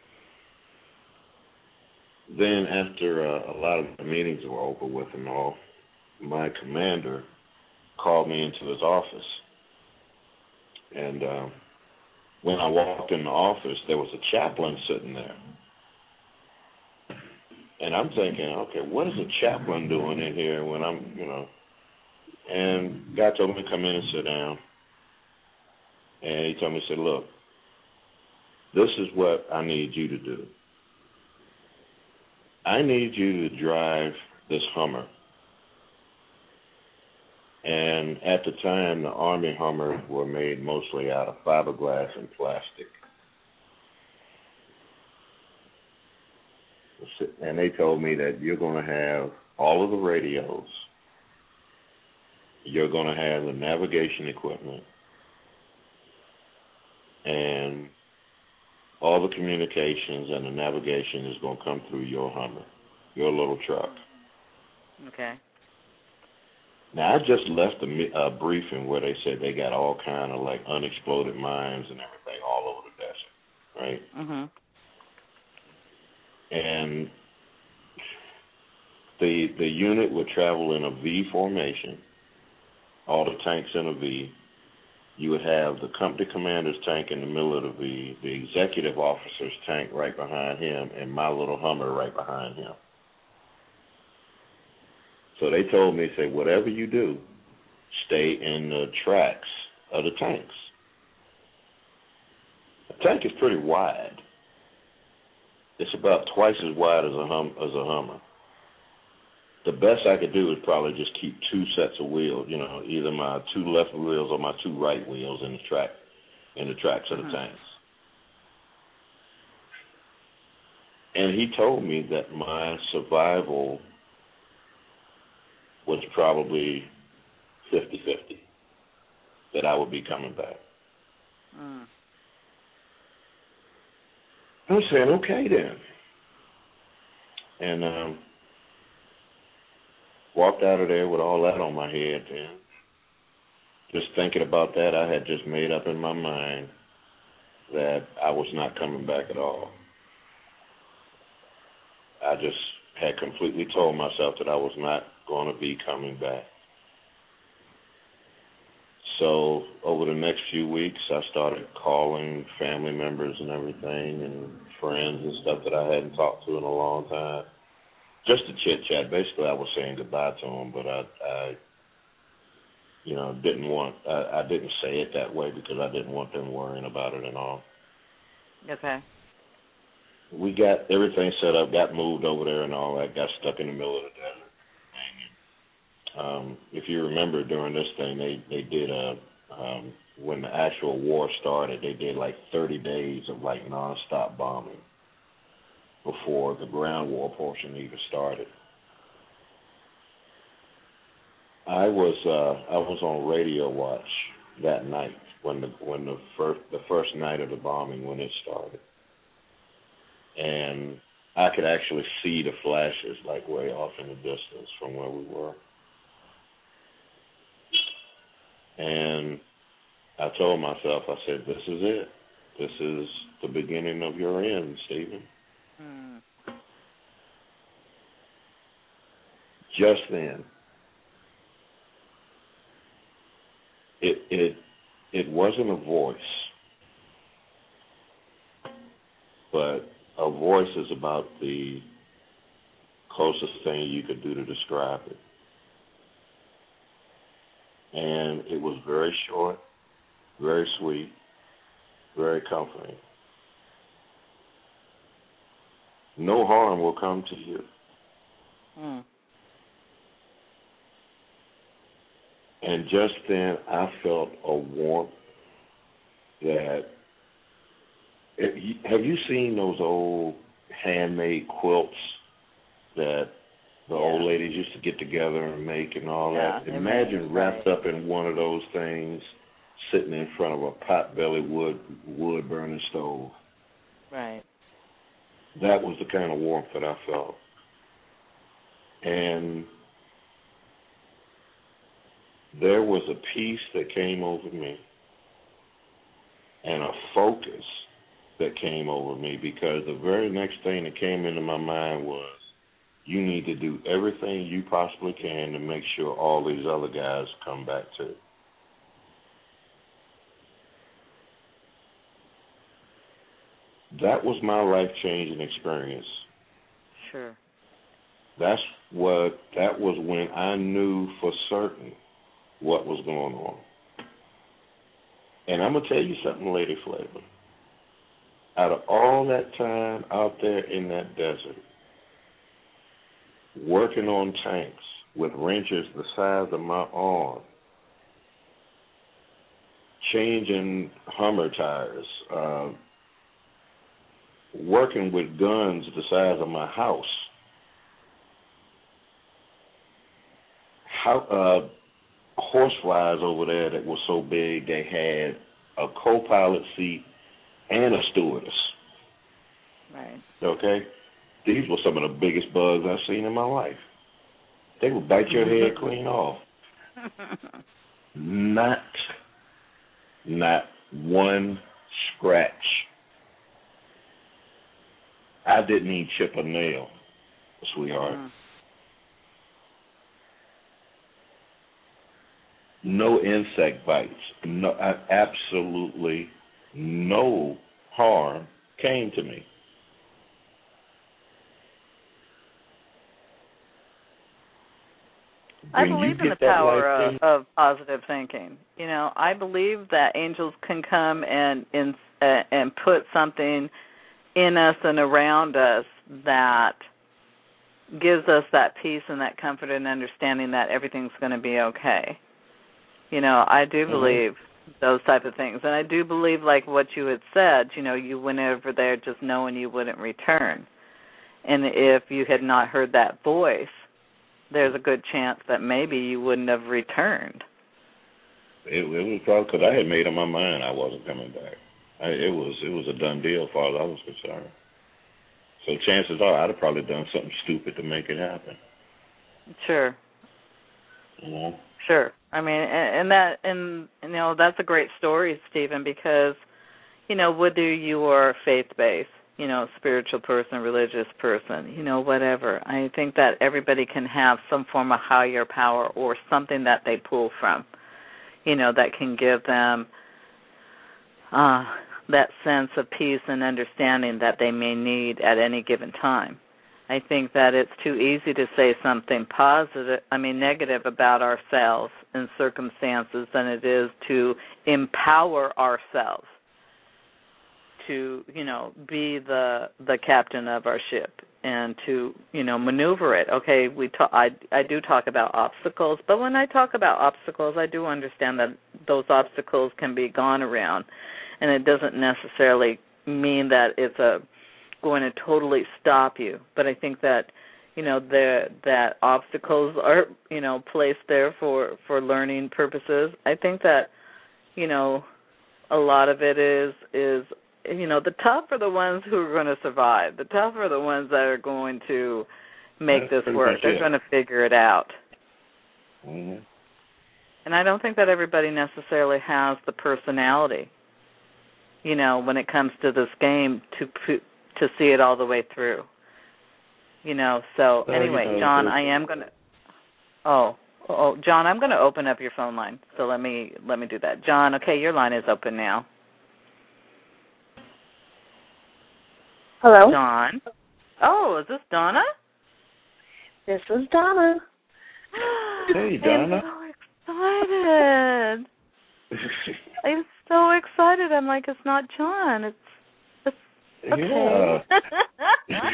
Then after uh, a lot of the meetings were over with and all, my commander called me into his office. And uh, when I walked in the office, there was a chaplain sitting there. And I'm thinking, okay, what is a chaplain doing in here when I'm, you know, and God told me to come in and sit down. And he told me, he said, look, this is what I need you to do. I need you to drive this Hummer. And at the time, the Army Hummers were made mostly out of fiberglass and plastic. And they told me that you're going to have all of the radios. You're going to have the navigation equipment. And all the communications and the navigation is going to come through your Hummer, your little truck. Okay. Now, I just left a, a briefing where they said they got all kind of like unexploded mines and everything all over the desert, right? Mhm. And the the unit would travel in a V formation, all the tanks in a V. You would have the company commander's tank in the middle of the V, the executive officer's tank right behind him, and my little Hummer right behind him. So they told me, say, whatever you do, stay in the tracks of the tanks. The tank is pretty wide. It's about twice as wide as a hum as a Hummer. The best I could do is probably just keep two sets of wheels, you know, either my two left wheels or my two right wheels in the track, in the tracks of the Mm-hmm. tanks. And he told me that my survival was probably fifty-fifty, that I would be coming back. Mm. I was saying, okay then. And um, walked out of there with all that on my head then. Just thinking about that, I had just made up in my mind that I was not coming back at all. I just had completely told myself that I was not going to be coming back. So over the next few weeks, I started calling family members and everything and friends and stuff that I hadn't talked to in a long time, just to chit-chat. Basically, I was saying goodbye to them, but I, I you know, didn't want, I, I didn't say it that way because I didn't want them worrying about it and all. Okay. We got everything set up, got moved over there and all that, got stuck in the middle of the desert. Um, if you remember during this thing, they, they did a, um, when the actual war started, they did like thirty days of like nonstop bombing before the ground war portion even started. I was uh, I was on radio watch that night when the when the first the first night of the bombing when it started, and I could actually see the flashes like way off in the distance from where we were. And I told myself, I said, this is it. This is the beginning of your end, Stephen. Mm. Just then, it it it wasn't a voice, but a voice is about the closest thing you could do to describe it. And it was very short, very sweet, very comforting. No harm will come to you. Mm. And just then I felt a warmth that, if, have you seen those old handmade quilts that the yeah. old ladies used to get together and make and all yeah, that? Imagine made, wrapped right. up in one of those things, sitting in front of a pot-bellied wood, wood-burning stove. Right. That was the kind of warmth that I felt. And there was a peace that came over me and a focus that came over me, because the very next thing that came into my mind was, you need to do everything you possibly can to make sure all these other guys come back too. That was my life-changing experience. Sure. That's what, that was when I knew for certain what was going on. And I'm going to tell you something, Lady Flavor. Out of all that time out there in that desert, working on tanks with wrenches the size of my arm, changing Hummer tires, uh, working with guns the size of my house, how, uh, horseflies over there that were so big they had a co-pilot seat and a stewardess. Right. Okay? These were some of the biggest bugs I've seen in my life. They would bite your head clean off. Not, not one scratch. I didn't even chip a nail, sweetheart. Mm. No insect bites. No, absolutely no harm came to me. I When believe you in the get that power right of, of positive thinking. You know, I believe that angels can come and and, uh, and put something in us and around us that gives us that peace and that comfort and understanding that everything's going to be okay. You know, I do believe mm-hmm. those type of things. And I do believe, like what you had said, you know, you went over there just knowing you wouldn't return. And if you had not heard that voice, there's a good chance that maybe you wouldn't have returned. It, it was probably because I had made up my mind I wasn't coming back. I, it was it was a done deal as far as I was concerned. So chances are I'd have probably done something stupid to make it happen. Sure. You know? Sure. I mean, and, and that, and you know, that's a great story, Stephen, because, you know, whether you are faith-based, you know, spiritual person, religious person, you know, whatever, I think that everybody can have some form of higher power or something that they pull from, you know, that can give them uh, that sense of peace and understanding that they may need at any given time. I think that it's too easy to say something positive, I mean negative about ourselves and circumstances than it is to empower ourselves to, you know, be the the captain of our ship and to, you know, maneuver it. Okay, we talk, I I do talk about obstacles, but when I talk about obstacles, I do understand that those obstacles can be gone around, and it doesn't necessarily mean that it's a going to totally stop you. But I think that, you know, the that obstacles are, you know, placed there for, for learning purposes. I think that, you know, a lot of it is is you know, the tough are the ones who are going to survive. The tough are the ones that are going to make That's this work. They're it. going to figure it out. Mm-hmm. And I don't think that everybody necessarily has the personality, you know, when it comes to this game to to see it all the way through. You know, so well, anyway, you know, John, I am going to Oh, oh, John, I'm going to open up your phone line. So let me let me do that. John, okay, your line is open now. Hello? John. Oh, is this Donna? This is Donna. Hey, Donna. I'm so excited. I'm so excited. I'm like, it's not John. It's, it's okay. Yeah.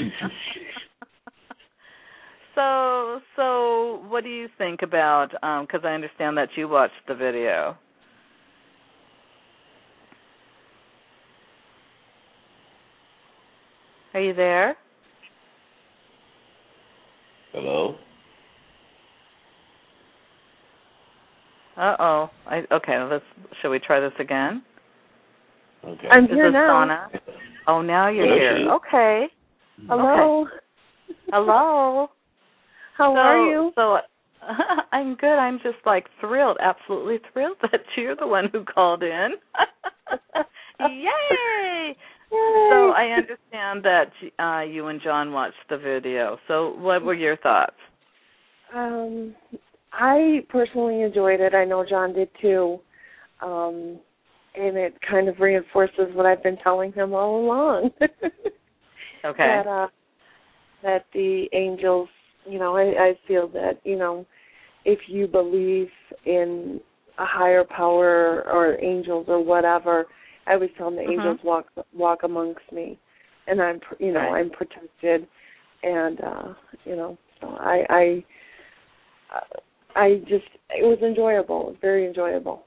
so, so what do you think about, because um, I understand that you watched the video. Are you there? Hello? Uh-oh. I, okay, let's, shall we try this again? Okay. I'm Is here this now. Donna? Oh, now you're Yes, here. yes. Okay. Hello. Okay. Hello. How so, are you? So I'm good. I'm just like thrilled, absolutely thrilled that you're the one who called in. Yay! So I understand that uh, you and John watched the video. So what were your thoughts? Um, I personally enjoyed it. I know John did too. Um, and it kind of reinforces what I've been telling him all along. Okay. That, uh, that the angels, you know, I, I feel that, you know, if you believe in a higher power or angels or whatever, I always tell them the mm-hmm. angels walk walk amongst me, and I'm, you know, right. I'm protected, and uh, you know, so I, I, I just, it was enjoyable, it was very enjoyable.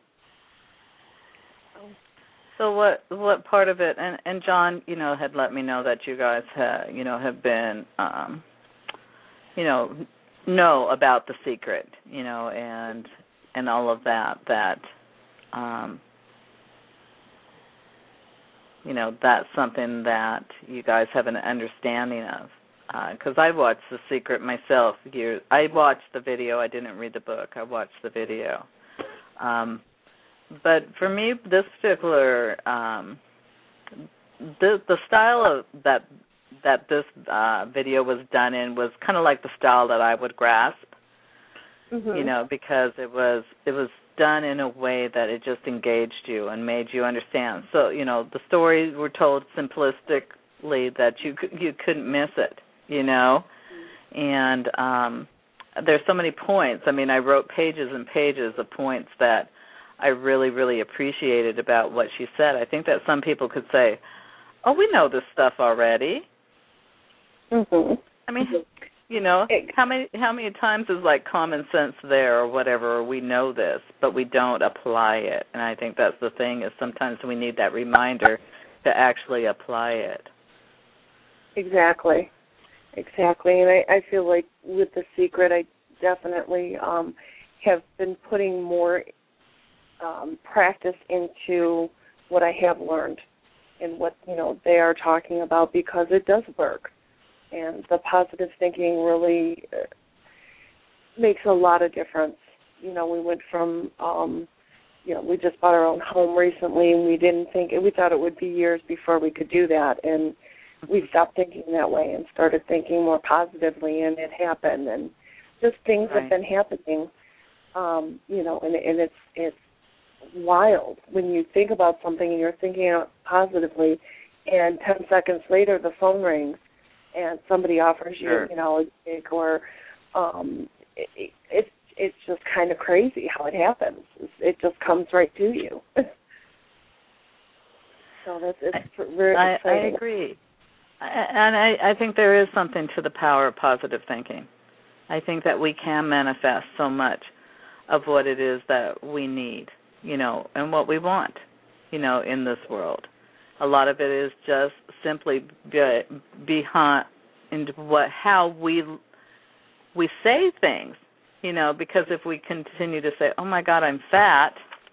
So what what part of it? And, and John, you know, had let me know that you guys, ha, you know, have been, um, you know, know about the secret, you know, and and all of that. That. Um, You know, that's something that you guys have an understanding of. Because uh, I watched The Secret myself. Years, I watched the video. I didn't read the book. I watched the video. Um, but for me, this particular, um, the the style of that that this uh, video was done in was kind of like the style that I would grasp. Mm-hmm. You know, because it was it was done in a way that it just engaged you and made you understand. So, you know, the stories were told simplistically that you you couldn't miss it, you know. Mm-hmm. And um, there's so many points. I mean, I wrote pages and pages of points that I really, really appreciated about what she said. I think that some people could say, oh, we know this stuff already. Mm-hmm. I mean, you know, how many how many times is like common sense there or whatever, or we know this, but we don't apply it. And I think that's the thing, is sometimes we need that reminder to actually apply it. Exactly. Exactly. And I, I feel like with The Secret, I definitely um, have been putting more um, practice into what I have learned and what, you know, they are talking about, because it does work. And the positive thinking really uh, makes a lot of difference. You know, we went from, um, you know, we just bought our own home recently, and we didn't think, we thought it would be years before we could do that. And we stopped thinking that way and started thinking more positively, and it happened. And just things right. have been happening, um, you know, and, and it's it's wild when you think about something and you're thinking positively, and ten seconds later the phone rings and somebody offers you, sure. you know, a gig, or um, it, it, it's it's just kind of crazy how it happens. It just comes right to you. So that's it's very I, exciting. I agree, and I, I think there is something to the power of positive thinking. I think that we can manifest so much of what it is that we need, you know, and what we want, you know, in this world. A lot of it is just simply be, behind into what how we we say things, you know, because if we continue to say, "Oh my God, I'm fat,"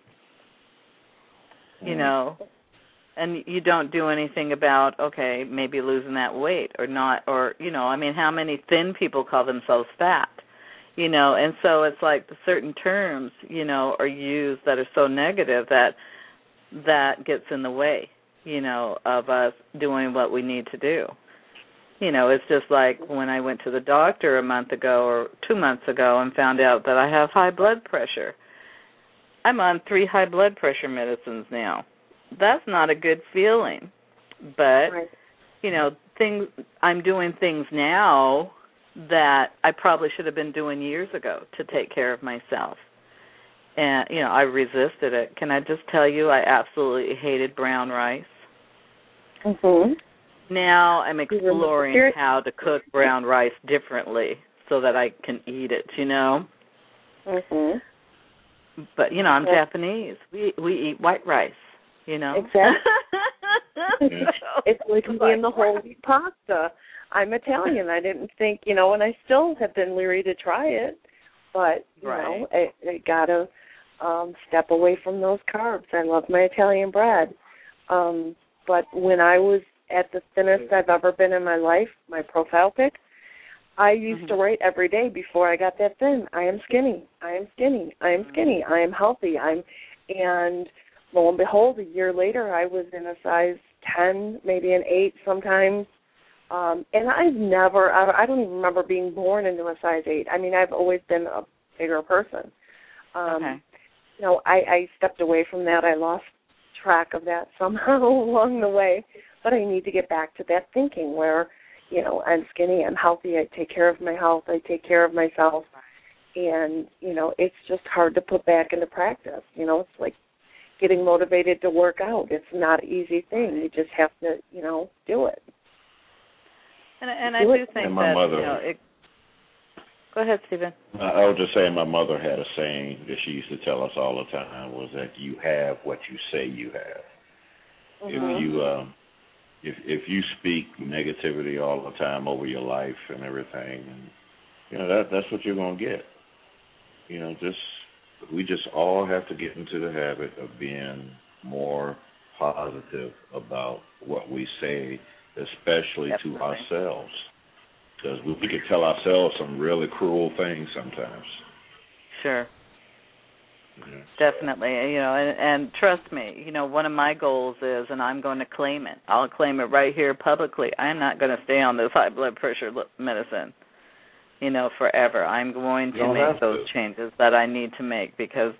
you know, and you don't do anything about, okay, maybe losing that weight or not, or, you know, I mean, how many thin people call themselves fat, you know, and so it's like the certain terms, you know, are used that are so negative that that gets in the way, you know, of us doing what we need to do. You know, it's just like when I went to the doctor a month ago or two months ago and found out that I have high blood pressure. I'm on three high blood pressure medicines now. That's not a good feeling. But, right. you know, things I'm doing things now that I probably should have been doing years ago to take care of myself. And, you know, I resisted it. Can I just tell you, I absolutely hated brown rice. Mm-hmm. Now I'm exploring how to cook brown rice differently so that I can eat it, you know. Mm-hmm. But, you know, I'm yeah. Japanese. We we eat white rice, you know. Exactly. It's like being the whole wheat pasta. I'm Italian. I didn't think, you know, and I still have been leery to try it. But, you right. know, I, I got to um, step away from those carbs. I love my Italian bread. Um, but when I was at the thinnest I've ever been in my life, my profile pic, I used mm-hmm. to write every day before I got that thin, I am skinny, I am skinny, I am skinny, I am healthy. I'm, and lo and behold, a year later, I was in a size ten, maybe an eight sometimes. Um, and I've never, I don't even remember being born into a size eight. I mean, I've always been a bigger person. Um, okay. You know, I, I stepped away from that. I lost track of that somehow along the way. But I need to get back to that thinking where, you know, I'm skinny, I'm healthy, I take care of my health, I take care of myself. And, you know, it's just hard to put back into practice. You know, it's like getting motivated to work out. It's not an easy thing. You just have to, you know, do it. And, and I do and think my that, mother, you know, it, go ahead, Stephen. I was just saying my mother had a saying that she used to tell us all the time, was that you have what you say you have. Mm-hmm. If you um, if if you speak negativity all the time over your life and everything, and, you know, that that's what you're going to get. You know, just we just all have to get into the habit of being more positive about what we say, especially Definitely. to ourselves, because we, we could tell ourselves some really cruel things sometimes. Sure. Yes. Definitely, you know, and, and trust me, you know, one of my goals is, and I'm going to claim it. I'll claim it right here publicly. I'm not going to stay on this high blood pressure medicine, you know, forever. I'm going to make those to. changes that I need to make, because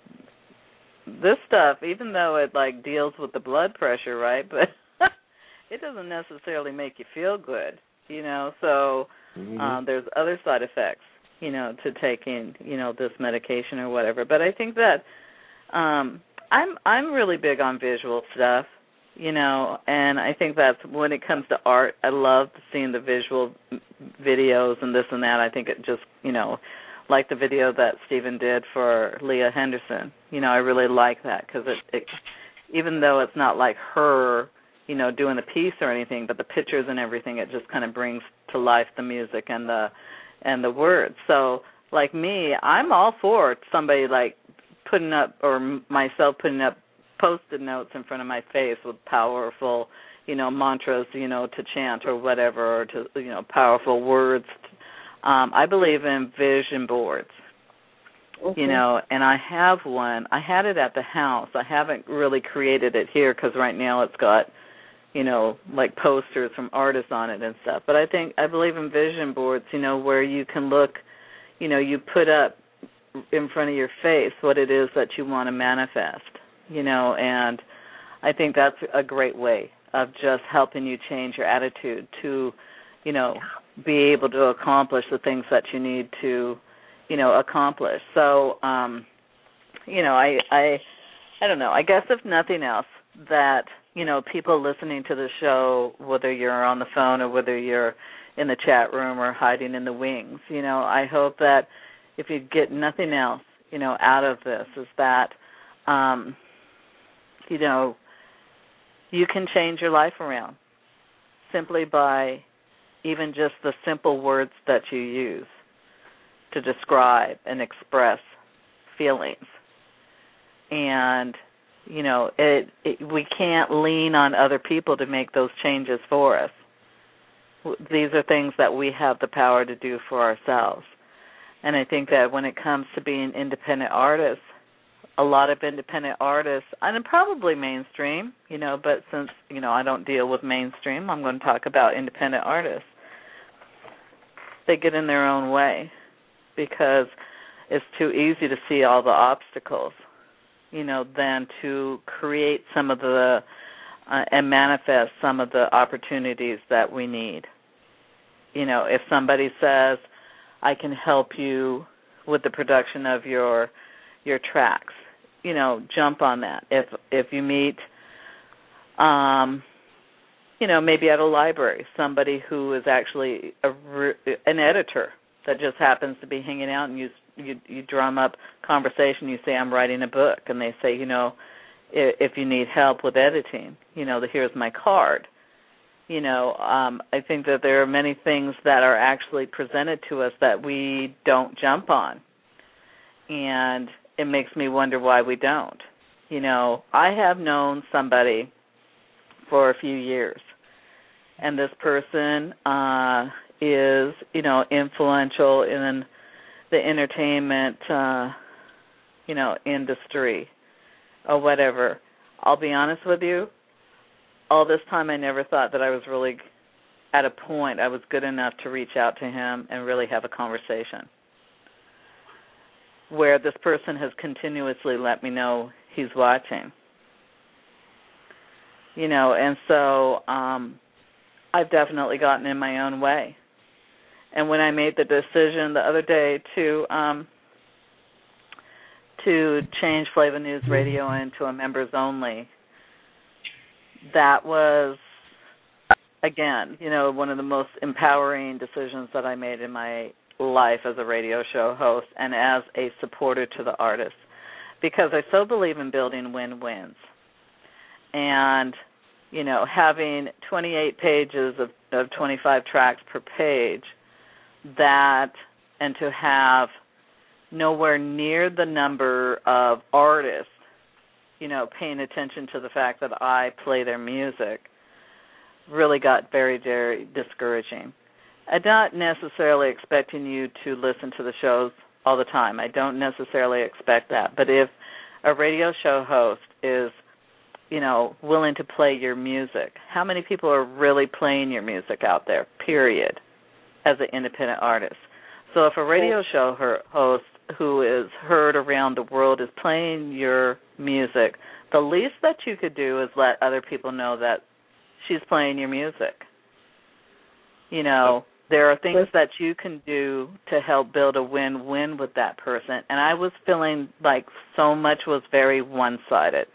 this stuff, even though it like deals with the blood pressure, right, but it doesn't necessarily make you feel good, you know. So mm-hmm. um, there's other side effects, you know, to taking, you know, this medication or whatever. But I think that um, I'm I'm really big on visual stuff, you know, and I think that's when it comes to art, I love seeing the visual videos and this and that. I think it just, you know, like the video that Stephen did for Leah Henderson. You know, I really like that because it, it, even though it's not like her, you know, doing the piece or anything, but the pictures and everything, it just kind of brings to life the music and the and the words. So, like me, I'm all for somebody like putting up, or myself putting up Post-it notes in front of my face with powerful, you know, mantras, you know, to chant or whatever, or to, you know, powerful words. Um, I believe in vision boards, okay. you know, and I have one. I had it at the house. I haven't really created it here because right now it's got, you know, like posters from artists on it and stuff. But I think, I believe in vision boards, you know, where you can look, you know, you put up in front of your face what it is that you want to manifest, you know, and I think that's a great way of just helping you change your attitude to, you know, be able to accomplish the things that you need to, you know, accomplish. So, um, you know, I, I, I don't know, I guess if nothing else, that, you know, people listening to the show, whether you're on the phone or whether you're in the chat room or hiding in the wings, you know, I hope that if you get nothing else, you know, out of this is that, um, you know, you can change your life around simply by even just the simple words that you use to describe and express feelings. And, you know, it, it we can't lean on other people to make those changes for us. These are things that we have the power to do for ourselves. And I think that when it comes to being independent artists, a lot of independent artists, and probably mainstream, you know, but since, you know, I don't deal with mainstream, I'm going to talk about independent artists. They get in their own way because it's too easy to see all the obstacles, you know, than to create some of the, uh, and manifest some of the opportunities that we need. You know, if somebody says, I can help you with the production of your your tracks, you know, jump on that. If if you meet, um, you know, maybe at a library, somebody who is actually a, an editor that just happens to be hanging out, and you you you drum up conversation. You say, I'm writing a book, and they say, you know, if, if you need help with editing, you know, here's my card. You know, um, I think that there are many things that are actually presented to us that we don't jump on, and it makes me wonder why we don't. You know, I have known somebody for a few years, and this person uh, is, you know, influential in the entertainment, uh, you know, industry or whatever. I'll be honest with you, all this time I never thought that I was really at a point I was good enough to reach out to him and really have a conversation, where this person has continuously let me know he's watching. You know, and so um, I've definitely gotten in my own way. And when I made the decision the other day to um, to change Flava News Radio into a members only, that was, again, you know, one of the most empowering decisions that I made in my life as a radio show host and as a supporter to the artists, because I so believe in building win-wins. And, you know, having twenty-eight pages of, of twenty-five tracks per page, that, and to have nowhere near the number of artists, you know, paying attention to the fact that I play their music, really got very, very discouraging. I'm not necessarily expecting you to listen to the shows all the time. I don't necessarily expect that. But if a radio show host is, you know, willing to play your music, how many people are really playing your music out there, period, as an independent artist? So if a radio show host who is heard around the world is playing your music, the least that you could do is let other people know that she's playing your music. You know, there are things that you can do to help build a win-win with that person. And I was feeling like so much was very one-sided.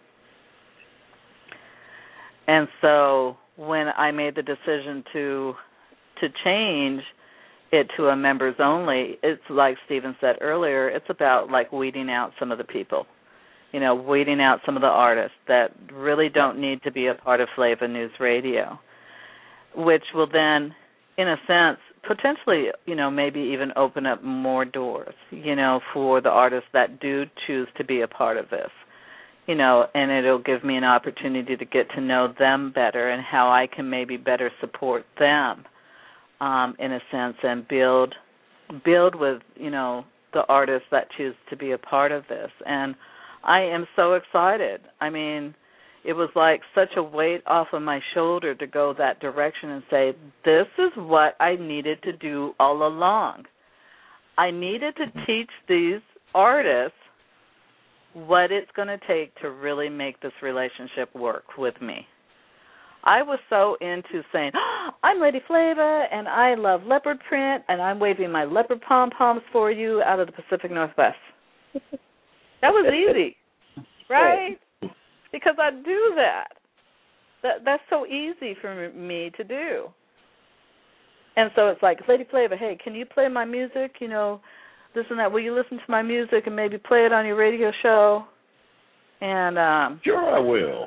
And so when I made the decision to to change it to a members only, it's like Stephen said earlier, it's about like weeding out some of the people, you know, weeding out some of the artists that really don't need to be a part of Flava News Radio, which will then, in a sense, potentially, you know, maybe even open up more doors, you know, for the artists that do choose to be a part of this, you know, and it'll give me an opportunity to get to know them better and how I can maybe better support them, um, in a sense, and build build with, you know, the artists that choose to be a part of this. And I am so excited. I mean, it was like such a weight off of my shoulder to go that direction and say, this is what I needed to do all along. I needed to teach these artists what it's going to take to really make this relationship work with me. I was so into saying, oh, I'm Lady Flava, and I love leopard print, and I'm waving my leopard pom-poms for you out of the Pacific Northwest. That was easy, right? Because I do that. That that's so easy for me to do. And so it's like, Lady Flava, hey, can you play my music? You know, this and that. Will you listen to my music and maybe play it on your radio show? And um, sure, I will.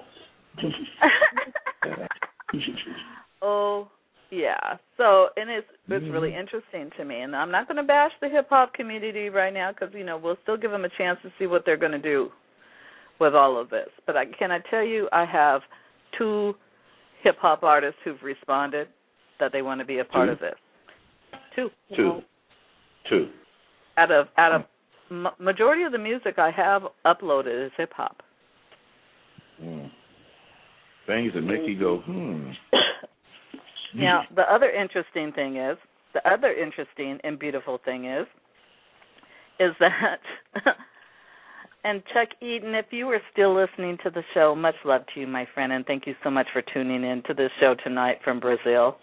Oh, yeah. So, and it's it's really interesting to me. And I'm not going to bash the hip hop community right now because, you know, we'll still give them a chance to see what they're going to do with all of this. But I, can I tell you, I have two hip hop artists who've responded that they want to be a part two. of this. Two. Two. Two. Out of out of ma- majority of the music I have uploaded is hip hop. Mm. Things that make you go, hmm. Now, the other interesting thing is, the other interesting and beautiful thing is, is that, and Chuck Eden, if you were still listening to the show, much love to you, my friend, and thank you so much for tuning in to this show tonight from Brazil.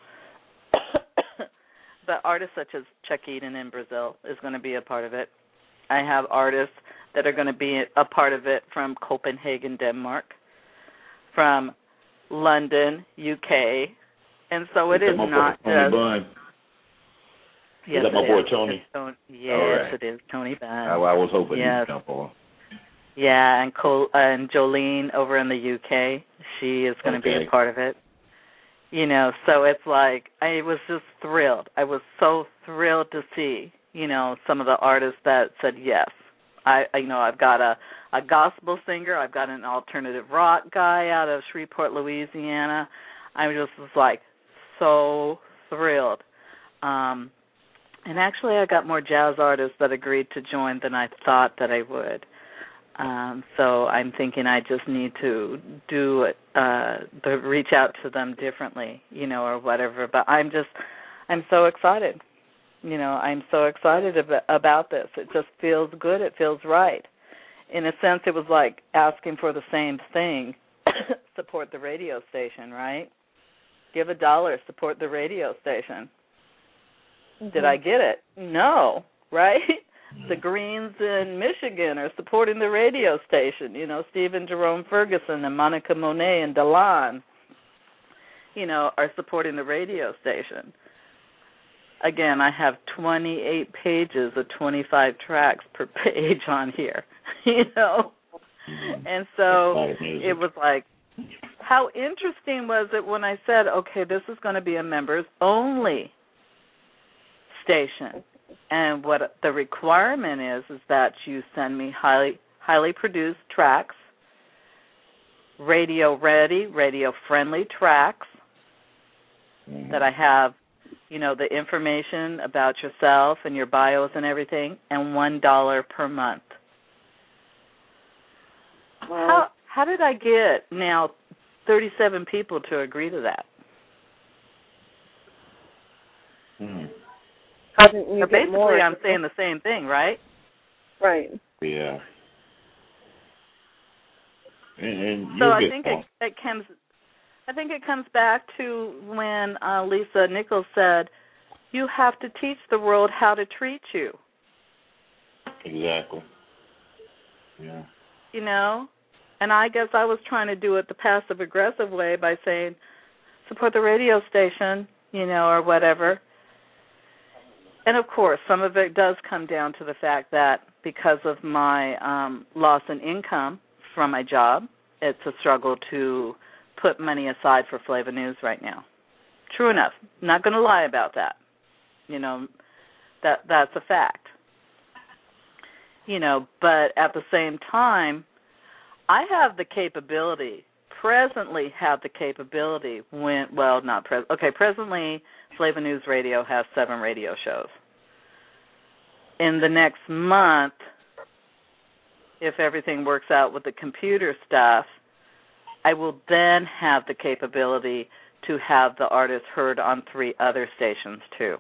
But artists such as Chuck Eden in Brazil is going to be a part of it. I have artists that are going to be a part of it from Copenhagen, Denmark, from London, U K, and so it is not just. Tony Yes, is that my boy is. Tony? Tony? Yes, right. it is Tony Bunn. I, I was hoping yes. he'd jump on. Yeah, and Col- uh, and Jolene over in the U K, she is going to okay. be a part of it. You know, so it's like I was just thrilled. I was so thrilled to see, you know, some of the artists that said yes. I, I you know, I've got a, a gospel singer. I've got an alternative rock guy out of Shreveport, Louisiana. I just was like so thrilled. Um, and actually I got more jazz artists that agreed to join than I thought that I would. Um, so I'm thinking I just need to do it, uh, but reach out to them differently, you know, or whatever. But I'm just, I'm so excited. You know, I'm so excited ab- about this. It just feels good. It feels right. In a sense, it was like asking for the same thing, support the radio station, right? Give a dollar, support the radio station. Mm-hmm. Did I get it? No, right? The Greens in Michigan are supporting the radio station. You know, Stephen Jerome Ferguson and Monica Monet and Delon, you know, are supporting the radio station. Again, I have twenty-eight pages of twenty-five tracks per page on here, you know. And so it was like, how interesting was it when I said, okay, this is going to be a members-only station. And what the requirement is is that you send me highly highly produced tracks, radio-ready, radio-friendly tracks mm-hmm. that I have, you know, the information about yourself and your bios and everything, and one dollar per month. how how did I get now thirty-seven people to agree to that? Hmm. How didn't you Or get basically, more? I'm saying the same thing, right? Right. Yeah. And, and So you'll I get think more. it, it comes. I think it comes back to when uh, Lisa Nichols said, "You have to teach the world how to treat you." Exactly. Yeah. You know, and I guess I was trying to do it the passive-aggressive way by saying, support the radio station, you know, or whatever. And, of course, some of it does come down to the fact that because of my um, loss in income from my job, it's a struggle to put money aside for Flava News right now. True enough. Not going to lie about that. You know, that that's a fact. You know, but at the same time, I have the capability, presently have the capability when, well, not pres, okay, presently Flava News Radio has seven radio shows. In the next month, if everything works out with the computer stuff, I will then have the capability to have the artist heard on three other stations too.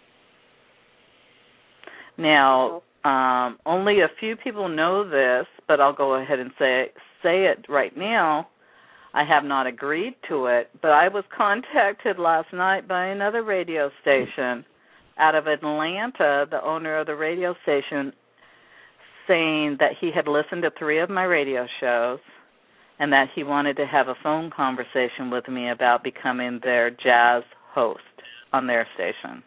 Now, um, only a few people know this, but I'll go ahead and say say it right now. I have not agreed to it, but I was contacted last night by another radio station out of Atlanta, the owner of the radio station, saying that he had listened to three of my radio shows and that he wanted to have a phone conversation with me about becoming their jazz host on their station.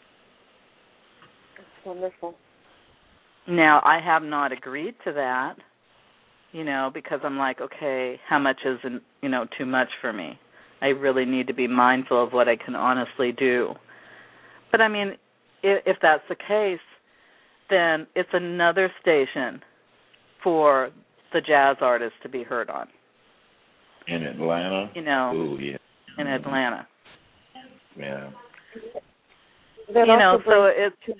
That's wonderful. Now, I have not agreed to that, you know, because I'm like, okay, how much is, you know, too much for me? I really need to be mindful of what I can honestly do. But, I mean, if, if that's the case, then it's another station for the jazz artist to be heard on. In Atlanta? You know, Ooh, yeah. in Atlanta. Yeah. That you know, also so brings it's...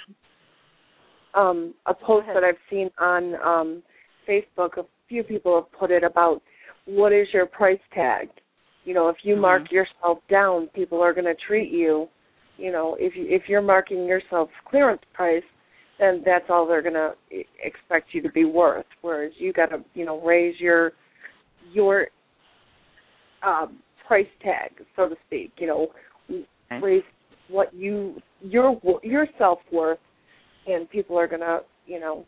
Um, a post that I've seen on um, Facebook, a few people have put it about what is your price tag. You know, if you mm-hmm. mark yourself down, people are going to treat you. You know, if you, if you're marking yourself clearance price, then that's all they're going to expect you to be worth. Whereas you got to, you know, raise your your um, price tag, so to speak. You know, okay. raise what you your your self worth. And people are going to, you know,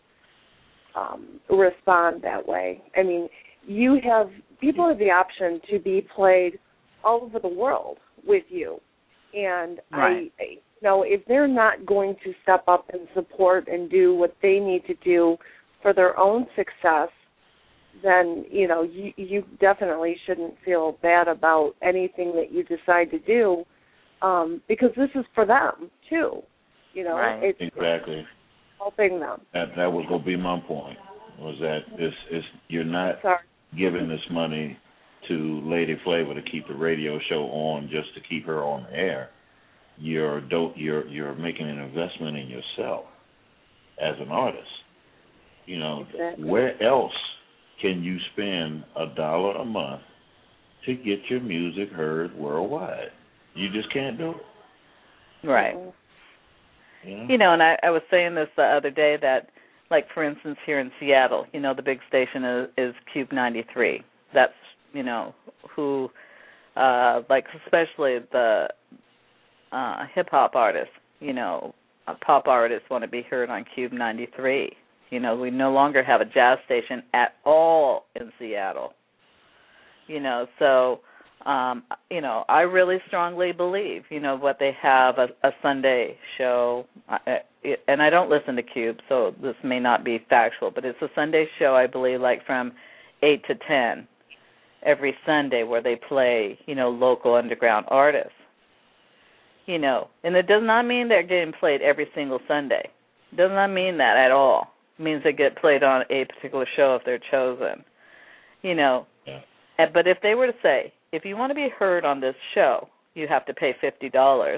um, respond that way. I mean, you have, people have the option to be played all over the world with you. And, right. I, I, you know, if they're not going to step up and support and do what they need to do for their own success, then, you know, you, you definitely shouldn't feel bad about anything that you decide to do um, because this is for them, too. You know, right. it's exactly helping them. That that was gonna be my point. Was that it's, it's you're not Sorry. giving this money to Lady Flava to keep the radio show on just to keep her on the air. You're do, you're you're making an investment in yourself as an artist. You know, exactly. Where else can you spend a dollar a month to get your music heard worldwide? You just can't do it. Right. Mm-hmm. Yeah. You know, and I, I was saying this the other day that, like, for instance, here in Seattle, you know, the big station is, is Cube ninety-three. That's, you know, who, uh, like, especially the uh, hip-hop artists, you know, uh, pop artists want to be heard on Cube ninety-three. You know, we no longer have a jazz station at all in Seattle. You know, so... Um, you know, I really strongly believe, you know, what they have, a, a Sunday show, uh, it, and I don't listen to Cube, so this may not be factual, but it's a Sunday show, I believe, like from eight to ten every Sunday where they play, you know, local underground artists. You know, and it does not mean they're getting played every single Sunday. It does not mean that at all. It means they get played on a particular show if they're chosen. You know, yeah. But if they were to say, if you want to be heard on this show, you have to pay fifty dollars.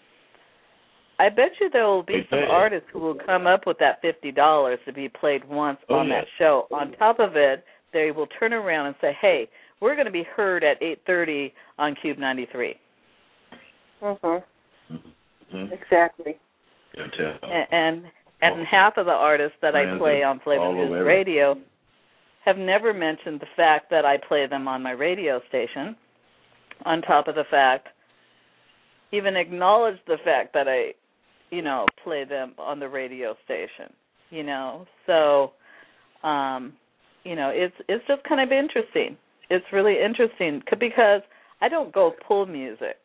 I bet you there will be some artists who will come up with that fifty dollars to be played once oh, on yeah. that show. On top of it, they will turn around and say, hey, we're going to be heard at eight thirty on Cube ninety-three. Mhm. Mm-hmm. Exactly. And, and and, and half of the artists that I play on Flavor Music Radio have never mentioned the fact that I play them on my radio station, on top of the fact, even acknowledge the fact that I, you know, play them on the radio station, you know. So, um, you know, it's it's just kind of interesting. It's really interesting because I don't go pull music.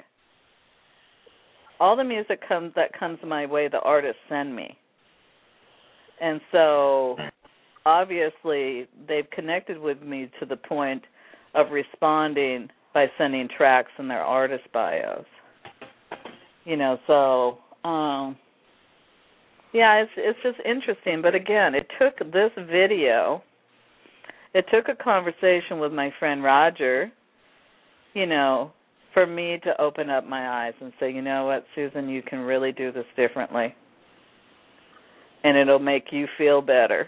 All the music comes that comes my way, the artists send me. And so obviously they've connected with me to the point of responding by sending tracks and their artist bios. You know, so um, yeah, it's it's just interesting. But again, it took this video, it took a conversation with my friend Roger, you know, for me to open up my eyes and say, you know what, Susan, you can really do this differently. And it'll make you feel better.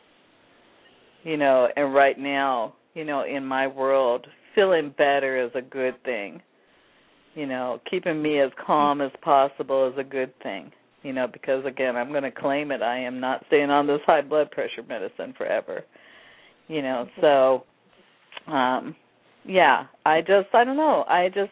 You know, and right now, you know, in my world, feeling better is a good thing. You know, keeping me as calm as possible is a good thing. You know, because, again, I'm going to claim it. I am not staying on this high blood pressure medicine forever. You know, so, um, yeah, I just, I don't know. I just,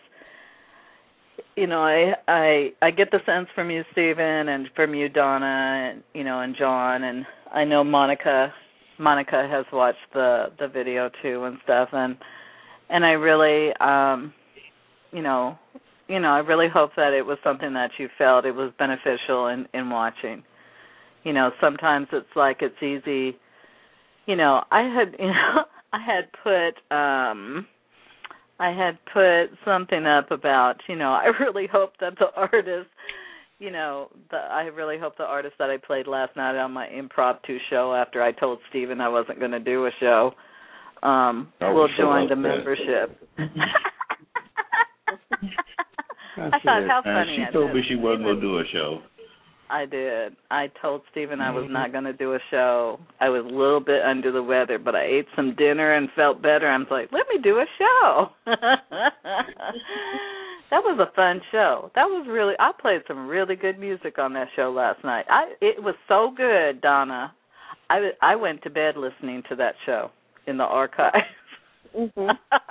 you know, I, I I get the sense from you, Stephen, and from you, Donna, and, you know, and John, and I know Monica, Monica has watched the, the video, too, and stuff, and and I really, um, you know, you know, I really hope that it was something that you felt it was beneficial in, in watching. You know, sometimes it's like it's easy, you know, I had, you know, I had put, um, I had put something up about, you know, I really hope that the artist, you know, the, I really hope the artist that I played last night on my impromptu show after I told Stephen I wasn't going to do a show, um, will so join the membership. I, I thought, how funny. She told me she wasn't going to do a show. I did. I told Stephen I was not going to do a show. I was a little bit under the weather, but I ate some dinner and felt better. I was like, let me do a show. That was a fun show. That was really, I played some really good music on that show last night. I It was so good, Donna. I, I went to bed listening to that show in the archives. Mm-hmm.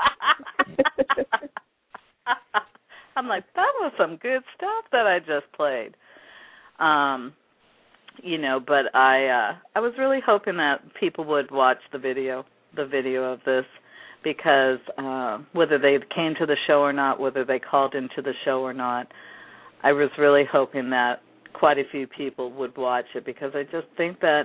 I'm like, that was some good stuff that I just played. Um, you know, but I uh, I was really hoping that people would watch the video, the video of this, because uh, whether they came to the show or not, whether they called into the show or not, I was really hoping that quite a few people would watch it, because I just think that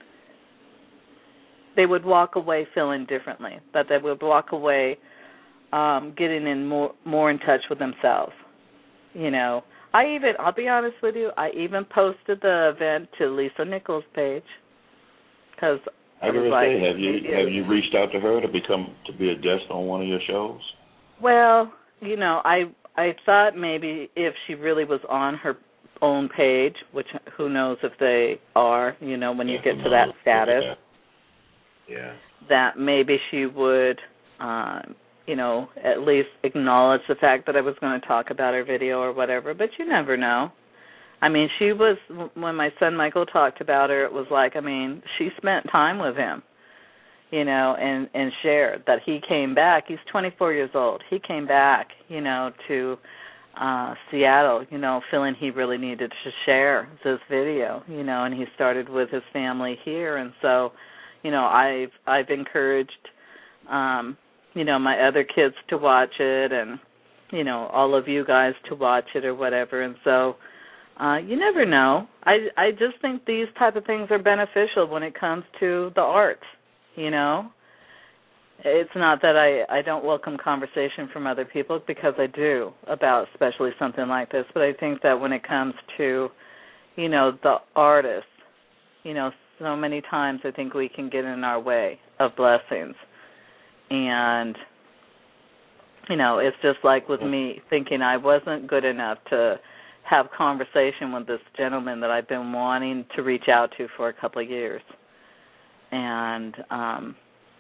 they would walk away feeling differently, that they would walk away um, getting in more more in touch with themselves, you know. I even, I'll be honest with you, I even posted the event to Lisa Nichols' page, because I was like, say, have you have you reached out to her to become to be a guest on one of your shows? Well, you know, I I thought maybe if she really was on her own page, which who knows if they are, you know, when you yeah, get to that status, yeah, that maybe she would. Um, you know, at least acknowledge the fact that I was going to talk about her video or whatever, but you never know. I mean, she was, when my son Michael talked about her, it was like, I mean, she spent time with him, you know, and, and shared that he came back. He's twenty-four years old. He came back, you know, to uh, Seattle, you know, feeling he really needed to share this video, you know, and he started with his family here. And so, you know, I've, I've encouraged, um, you know, my other kids to watch it, and, you know, all of you guys to watch it or whatever. And so uh, you never know. I, I just think these type of things are beneficial when it comes to the arts, you know. It's not that I, I don't welcome conversation from other people, because I do, about especially something like this, but I think that when it comes to, you know, the artists, you know, so many times I think we can get in our way of blessings. And, you know, it's just like with me thinking I wasn't good enough to have conversation with this gentleman that I've been wanting to reach out to for a couple of years. And, um,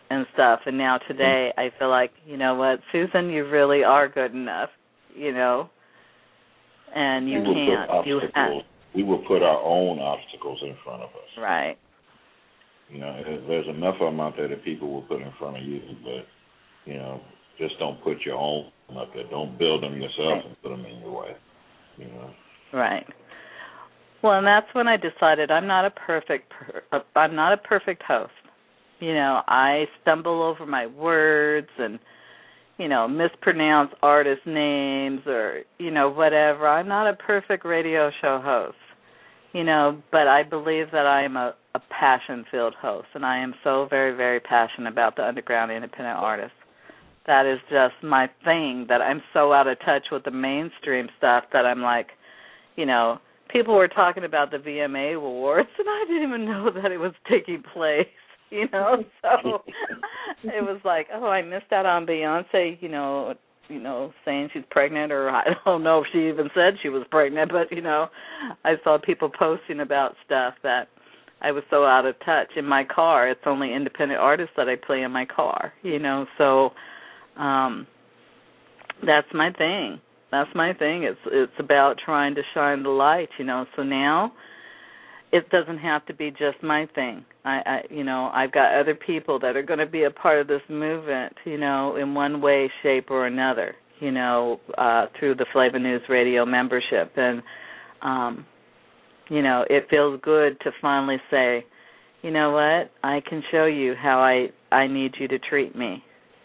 and stuff. And now today, I feel like, you know what, Susan, you really are good enough, you know, and you we can't. Will put you obstacles, we will put our own obstacles in front of us. Right. You know, there's enough of them out there that people will put in front of you, but, you know, just don't put your own up there. Don't build them yourself right. and put them in your way, you know. Right. Well, and that's when I decided I'm not a perfect per- I'm not a perfect host. You know, I stumble over my words and, you know, mispronounce artist names or, you know, whatever. I'm not a perfect radio show host, you know, but I believe that I am a, a passion-filled host, and I am so very, very passionate about the underground independent artists. That is just my thing, that I'm so out of touch with the mainstream stuff that I'm like, you know, people were talking about the V M A Awards, and I didn't even know that it was taking place, you know. So it was like, oh, I missed out on Beyonce, you know, you know, saying she's pregnant, or I don't know if she even said she was pregnant, but, you know, I saw people posting about stuff that I was so out of touch. In my car, it's only independent artists that I play in my car, you know, so um, that's my thing. That's my thing. It's it's about trying to shine the light, you know. So now it doesn't have to be just my thing. I, I you know, I've got other people that are going to be a part of this movement, you know, in one way, shape, or another, you know, uh, through the Flavor News Radio membership. And, um, you know, it feels good to finally say, you know what, I can show you how I, I need you to treat me.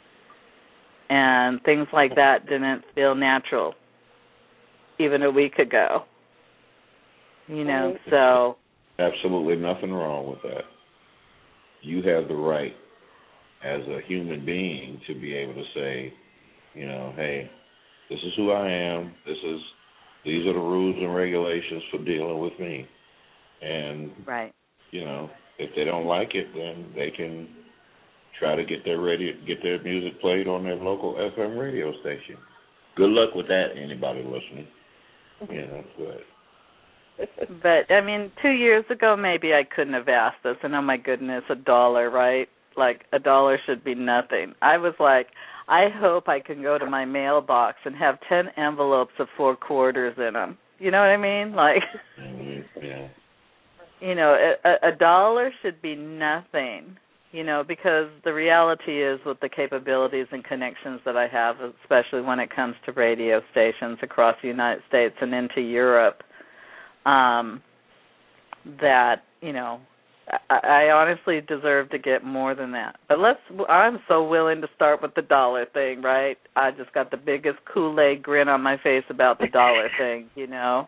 And things like that didn't feel natural even a week ago. You know, so. Absolutely nothing wrong with that. You have the right as a human being to be able to say, you know, hey, this is who I am. This is, these are the rules and regulations for dealing with me. And, right. you know, if they don't like it, then they can try to get their radio, get their music played on their local F M radio station. Good luck with that, anybody listening. You know, but. But, I mean, two years ago maybe I couldn't have asked this, and oh my goodness, a dollar, right? Like, a dollar should be nothing. I was like, I hope I can go to my mailbox and have ten envelopes of four quarters in them. You know what I mean? Like, mm-hmm. yeah. You know, a, a dollar should be nothing. You know, because the reality is with the capabilities and connections that I have, especially when it comes to radio stations across the United States and into Europe, um, that, you know, I, I honestly deserve to get more than that. But let's, I'm so willing to start with the dollar thing, right? I just got the biggest Kool-Aid grin on my face about the dollar thing, you know.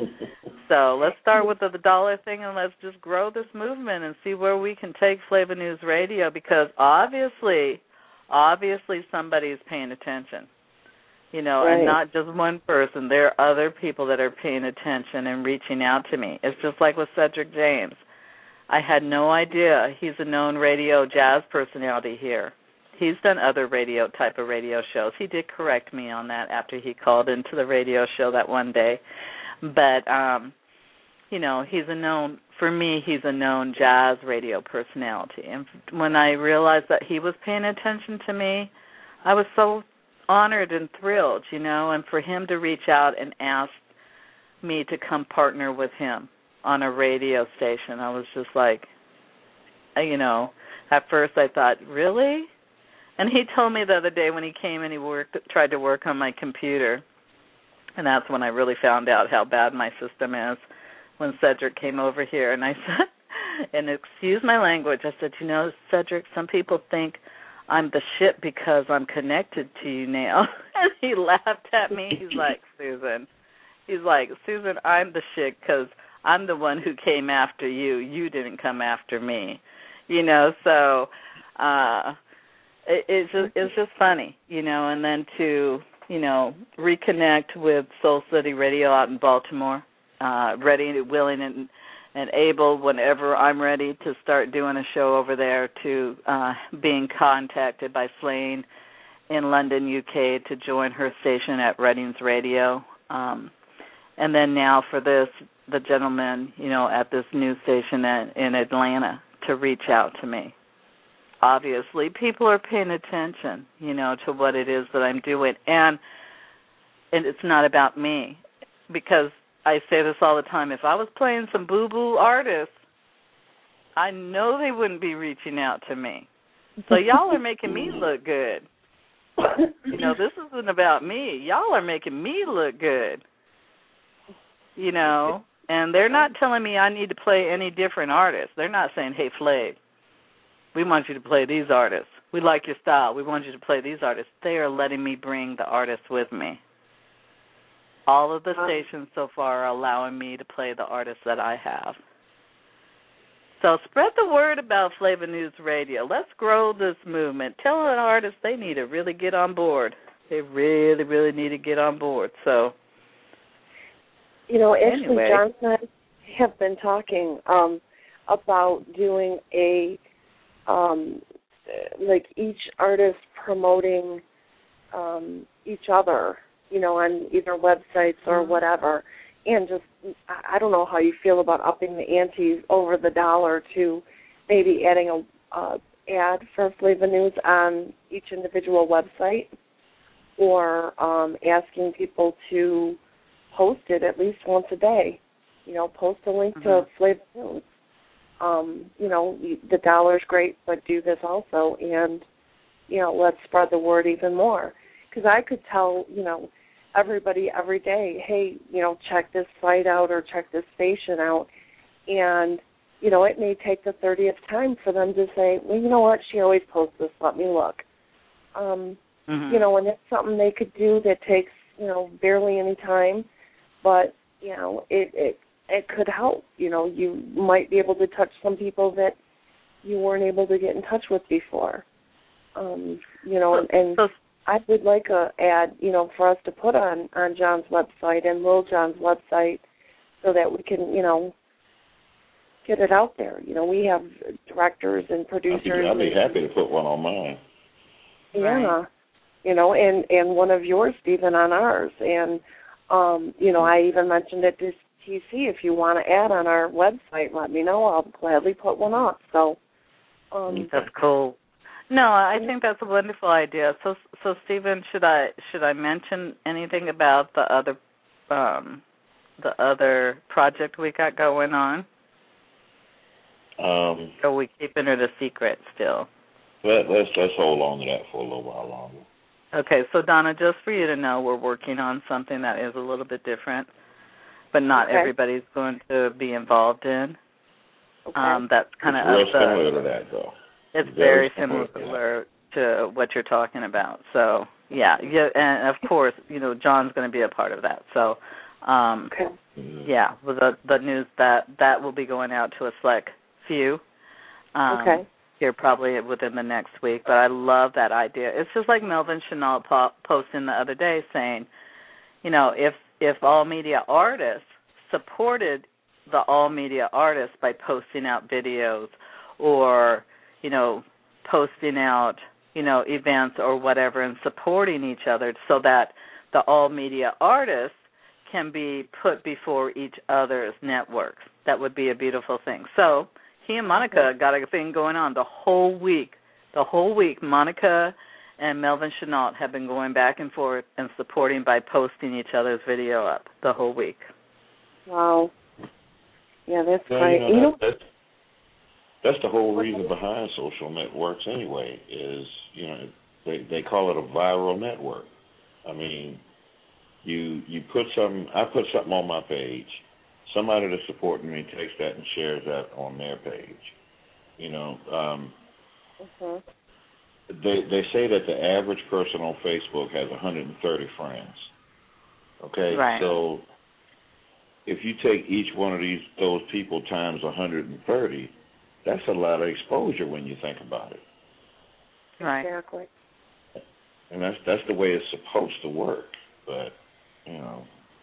So let's start with the, the dollar thing, and let's just grow this movement and see where we can take Flavor News Radio, because obviously, obviously somebody's paying attention, you know, right. and not just one person. There are other people that are paying attention and reaching out to me. It's just like with Cedric James. I had no idea he's a known radio jazz personality here. He's done other radio type of radio shows. He did correct me on that after he called into the radio show that one day. But, um, you know, he's a known, for me, he's a known jazz radio personality. And when I realized that he was paying attention to me, I was so honored and thrilled, you know, and for him to reach out and ask me to come partner with him on a radio station, I was just like, you know, at first I thought, really? And he told me the other day when he came and he worked, tried to work on my computer, and that's when I really found out how bad my system is, when Cedric came over here. And I said, and excuse my language, I said, you know, Cedric, some people think I'm the shit because I'm connected to you now. And he laughed at me. He's like, Susan, he's like, Susan, I'm the shit because I'm the one who came after you. You didn't come after me. You know, so uh, it, it's just, it's just funny, you know, and then to, you know, reconnect with Soul City Radio out in Baltimore, uh, ready, willing, and, and able whenever I'm ready to start doing a show over there, to uh, being contacted by Slane in London, U K, to join her station at Reddings Radio. Um, and then now for this, the gentleman, you know, at this new station at, in Atlanta to reach out to me. obviously people are paying attention, you know, to what it is that I'm doing. And and it's not about me, because I say this all the time. If I was playing some boo-boo artists, I know they wouldn't be reaching out to me. So y'all are making me look good. You know, this isn't about me. Y'all are making me look good. You know, and they're not telling me I need to play any different artists. They're not saying, hey, Flav, we want you to play these artists. We like your style. We want you to play these artists. They are letting me bring the artists with me. All of the stations so far are allowing me to play the artists that I have. So spread the word about Flavor News Radio. Let's grow this movement. Tell an artist they need to really get on board. They really, really need to get on board. So, you know, actually, anyway. John and I have been talking um, about doing a, um, like each artist promoting um, each other, you know, on either websites or Mm-hmm. whatever. And just, I don't know how you feel about upping the ante over the dollar to maybe adding a uh, ad for Flavor News on each individual website, or um, asking people to post it at least once a day. You know, post a link Mm-hmm. to Flavor News. Um, you know, the dollar's great, but do this also, and, you know, let's spread the word even more. Because I could tell, you know, everybody every day, hey, you know, check this site out or check this station out. And, you know, it may take the thirtieth time for them to say, well, you know what, she always posts this, let me look. Um, Mm-hmm. You know, and it's something they could do that takes, you know, barely any time, but, you know, it, it, it could help. You know, you might be able to touch some people that you weren't able to get in touch with before. Um, you know, and, and so, I would like a ad, you know, for us to put on, on John's website and Lil John's website so that we can, you know, get it out there. You know, we have directors and producers. I'd be, I'd be happy to put one on mine. Yeah. Right. You know, and, and one of yours, Stephen, on ours. And, um, you know, I even mentioned it to T C, if you want to add on our website, let me know. I'll gladly put one up. So um, that's cool. No, I think that's a wonderful idea. So, so Stephen, should I should I mention anything about the other um, the other project we got going on? Um, Or are we keeping it a secret still? let, let's let's hold on to that for a little while longer. Okay, so Donna, just for you to know, we're working on something that is a little bit different, but not Okay. everybody's going to be involved in. okay. Um, that's kind It's of real up similar the. to that, though. It's Very very similar, similar to what you're talking about. So yeah, yeah, and of course, you know, John's going to be a part of that. So um, okay. Mhm. yeah, with the the news that that will be going out to a select few. Um, Okay. Here probably within the next week, but I love that idea. It's just like Melvin Chenault po- posting the other day saying, you know, if if all media artists supported the all media artists by posting out videos or, you know, posting out, you know, events or whatever and supporting each other so that the all media artists can be put before each other's networks. That would be a beautiful thing. So he and Monica got a thing going on the whole week. The whole week, Monica and Melvin Chenault have been going back and forth and supporting by posting each other's video up the whole week. Wow. Yeah, that's Well, great. you You know, know, that, that's, that's the whole reason behind social networks anyway, is, you know, they, they call it a viral network. I mean, you you put some, I put something on my page. Somebody that's supporting me takes that and shares that on their page. You know, um, uh-huh. they they say that the average person on Facebook has one hundred thirty friends. Okay, Right. so if you take each one of these those people times one hundred thirty, that's a lot of exposure when you think about it. Right. Exactly. And that's that's the way it's supposed to work. But, you know,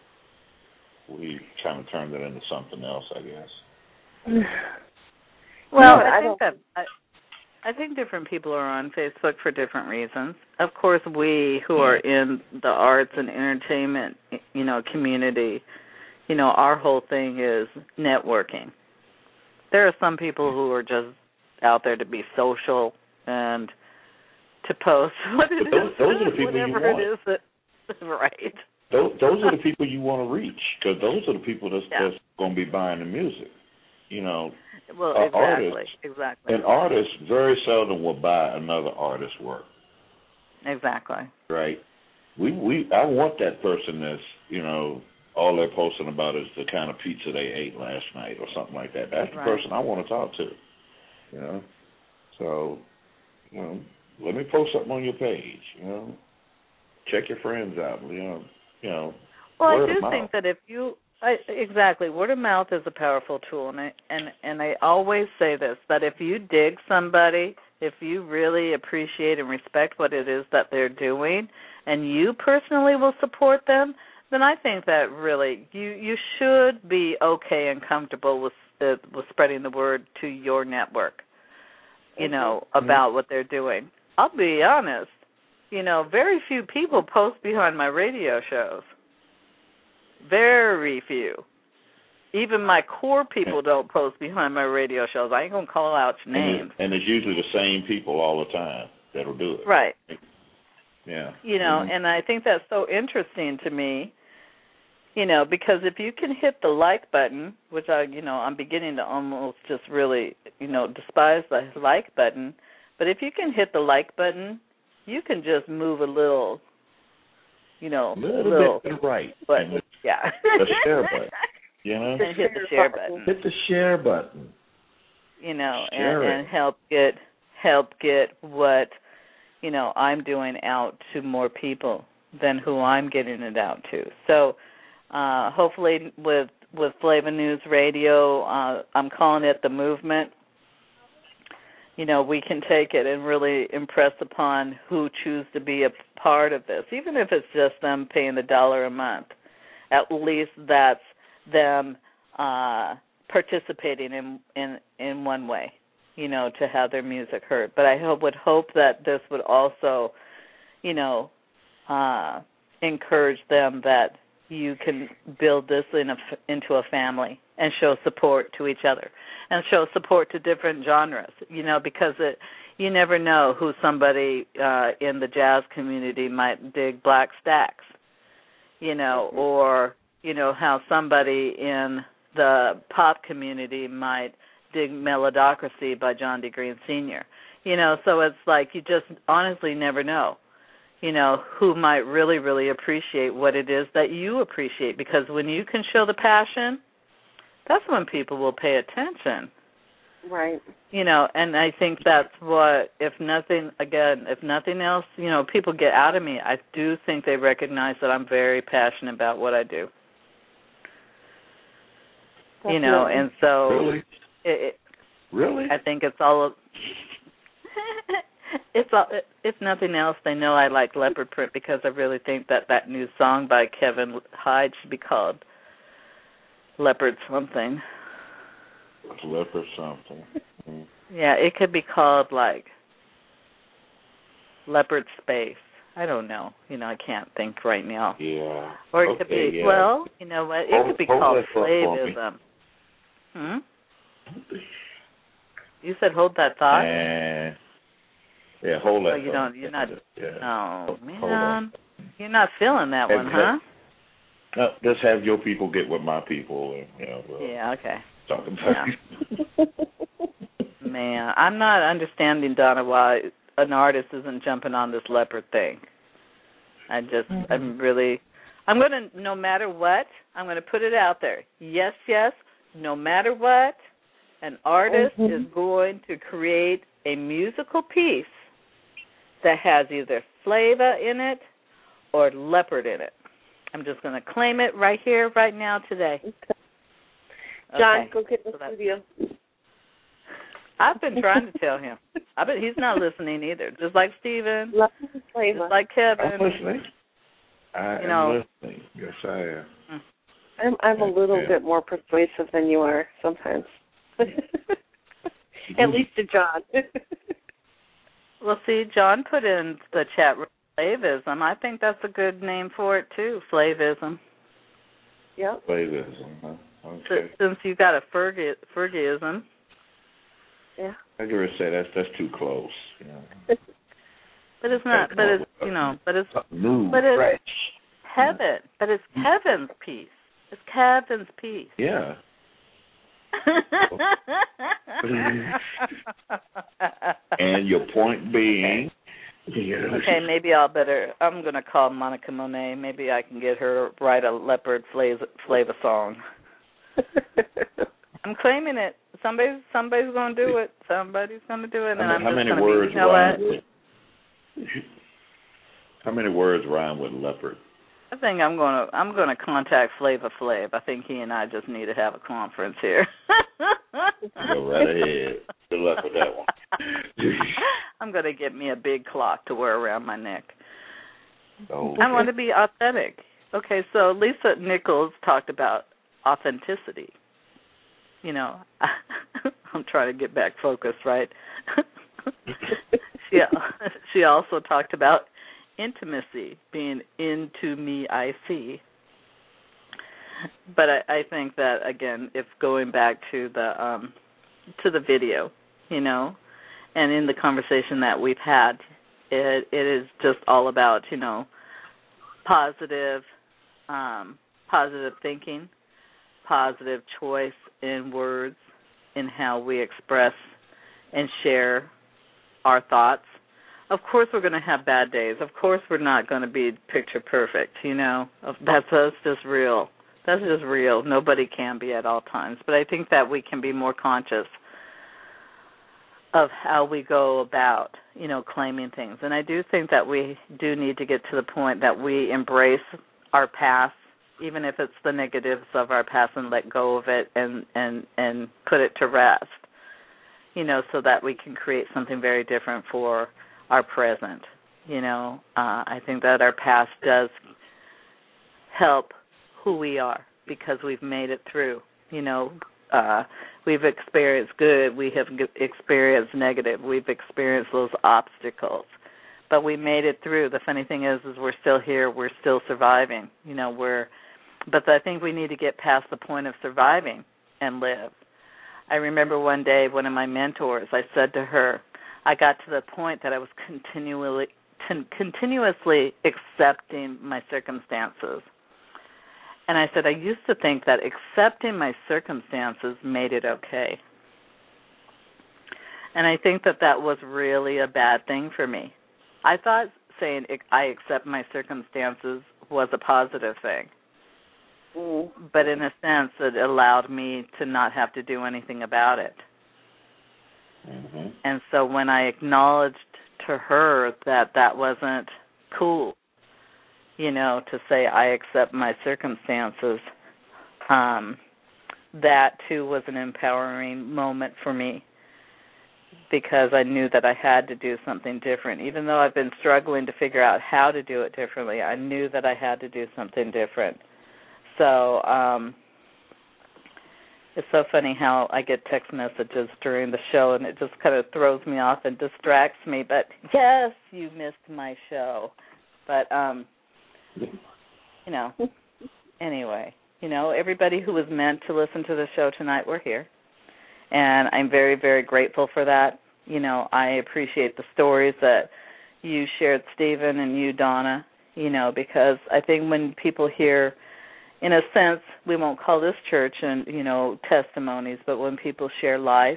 we kind of turned it into something else, I guess. Well, Yeah, I I think that I, I think different people are on Facebook for different reasons. Of course, we who are in the arts and entertainment, you know, community, you know, our whole thing is networking. There are some people who are just out there to be social, and to post what it those, is, those are the people you whatever want. it is that, right. Those, those are the people you want to reach, because those are the people that's, yeah. that's going to be buying the music. You know, well, uh, exactly, artists, exactly. An artist very seldom will buy another artist's work. Exactly. Right. We we I want that person that's, you know, all they're posting about is the kind of pizza they ate last night or something like that. That's right. the person I want to talk to. You know, so you know, let me post something on your page. You know, check your friends out. You know, you know. Well, word I do of think mouth. that if you I, exactly word of mouth is a powerful tool, and I, and and I always say this, that if you dig somebody, if you really appreciate and respect what it is that they're doing, and you personally will support them, then I think that really you you should be okay and comfortable with uh, with spreading the word to your network, you know, mm-hmm. about what they're doing. I'll be honest, you know, very few people post behind my radio shows. Very few. Even my core people don't post behind my radio shows. I ain't going to call out your names. And, it, and it's usually the same people all the time that'll do it. Right. Yeah. You know, mm-hmm. and I think that's so interesting to me, you know, because if you can hit the like button, which I, you know, I'm beginning to almost just really, you know, despise the like button, but if you can hit the like button, you can just move a little, you know, a little, little bit to the right. But, and the, yeah. the share button. You know? And hit the share button. Hit the share button. You know, share and, it. and help get help get what, you know, I'm doing out to more people than who I'm getting it out to. So uh, hopefully with with Flava News Radio, uh, I'm calling it the movement. You know, we can take it and really impress upon who choose to be a part of this, even if it's just them paying the dollar a month. At least that's them uh, participating in, in in one way, you know, to have their music heard. But I hope, would hope that this would also, you know, uh, encourage them that you can build this in a, into a family and show support to each other and show support to different genres, you know, because it, you never know who somebody uh, in the jazz community might dig Black Stax, you know, or, you know, how somebody in the pop community might dig Melodocracy by John D. Green Senior You know, so it's like you just honestly never know, you know, who might really, really appreciate what it is that you appreciate, because when you can show the passion, that's when people will pay attention. Right. You know, and I think that's what, if nothing, again, if nothing else, you know, people get out of me, I do think they recognize that I'm very passionate about what I do. Definitely. You know, and so Really? It, it, really? I think it's all. It's all. If nothing else, they know I like Leopard Print because I really think that that new song by Kevin Hyde should be called Leopard something. Leopard something. Mm. Yeah, it could be called like Leopard Space. I don't know. You know, I can't think right now. Yeah. Or it okay, could be, yeah. well, you know what, it hold, could be hold called that thought for me. Flavism. Hmm? You said hold that thought? And, yeah, hold that Oh, you thought. don't, you're not, Yeah. oh, Hold- hold man. on. You're not feeling that Have- one, huh? No, just have your people get with my people, and you know, we'll Yeah, okay. talk about it. Man, I'm not understanding, Donna, why an artist isn't jumping on this leopard thing. I just, mm-hmm. I'm really, I'm going to, no matter what, I'm going to put it out there. Yes, yes, no matter what, an artist mm-hmm. is going to create a musical piece that has either Flava in it or Leopard in it. I'm just going to claim it right here, right now, today. Okay. John, okay. go get the so studio. I've been trying to tell him. I bet he's not listening either. Just like Steven, just like Kevin. I'm listening. I you am know, listening. Yes, I am. I'm I'm a little yeah. bit more persuasive than you are sometimes. At least to John. Well, see, John put in the chat room Flavism. I think that's a good name for it too, Flavism. Yep. Flavism. Huh? Okay. Since you got a Fergie, Fergieism. Yeah. I give her say that's that's too close. You know. But it's not. But it's you know. But it's new, but it's fresh. heaven. But it's Kevin's peace. It's Kevin's peace. Yeah. And your point being. Okay, maybe I'll better. I'm going to call Monica Monet. Maybe I can get her to write a Leopard flavor song. I'm claiming it. Somebody's somebody's going to do it. Somebody's going to do it, and how, I'm how just many going to words be. You know rhyme what? with? How many words rhyme with leopard? I think I'm going to I'm going to contact Flavor Flav. I think he and I just need to have a conference here. Go right ahead. Good luck with that one. I'm going to get me a big clock to wear around my neck. Okay. I want to be authentic. Okay, so Lisa Nichols talked about authenticity. You know, I'm trying to get back focused, right? she she also talked about intimacy, being into me, I see. But I, I think that again, if going back to the um, to the video, you know, and in the conversation that we've had, it it is just all about you know positive, um, positive thinking, positive choice in words, in how we express and share our thoughts. Of course we're going to have bad days. Of course we're not going to be picture perfect, you know. That's, that's just real. That's just real. Nobody can be at all times. But I think that we can be more conscious of how we go about, you know, claiming things. And I do think that we do need to get to the point that we embrace our past, even if it's the negatives of our past, and let go of it and, and, and put it to rest, you know, so that we can create something very different for our present. You know, uh, I think that our past does help who we are because we've made it through. You know, uh, we've experienced good, we have experienced negative, we've experienced those obstacles, but we made it through. The funny thing is, is we're still here, we're still surviving. You know, we're, but I think we need to get past the point of surviving and live. I remember one day, one of my mentors, I said to her, I got to the point that I was continually, con- continuously accepting my circumstances. And I said, I used to think that accepting my circumstances made it okay. And I think that that was really a bad thing for me. I thought saying I accept my circumstances was a positive thing. Mm. But in a sense, it allowed me to not have to do anything about it. Mm-hmm. And so when I acknowledged to her that that wasn't cool, you know, to say I accept my circumstances, um, that too was an empowering moment for me because I knew that I had to do something different. Even though I've been struggling to figure out how to do it differently, I knew that I had to do something different. So um, it's so funny how I get text messages during the show, and it just kind of throws me off and distracts me. But, yes, you missed my show. But, um, you know, anyway, you know, everybody who was meant to listen to the show tonight, we're here. And I'm very, very grateful for that. You know, I appreciate the stories that you shared, Stephen, and you, Donna, you know, because I think when people hear, in a sense, we won't call this church and, you know, testimonies, but when people share life,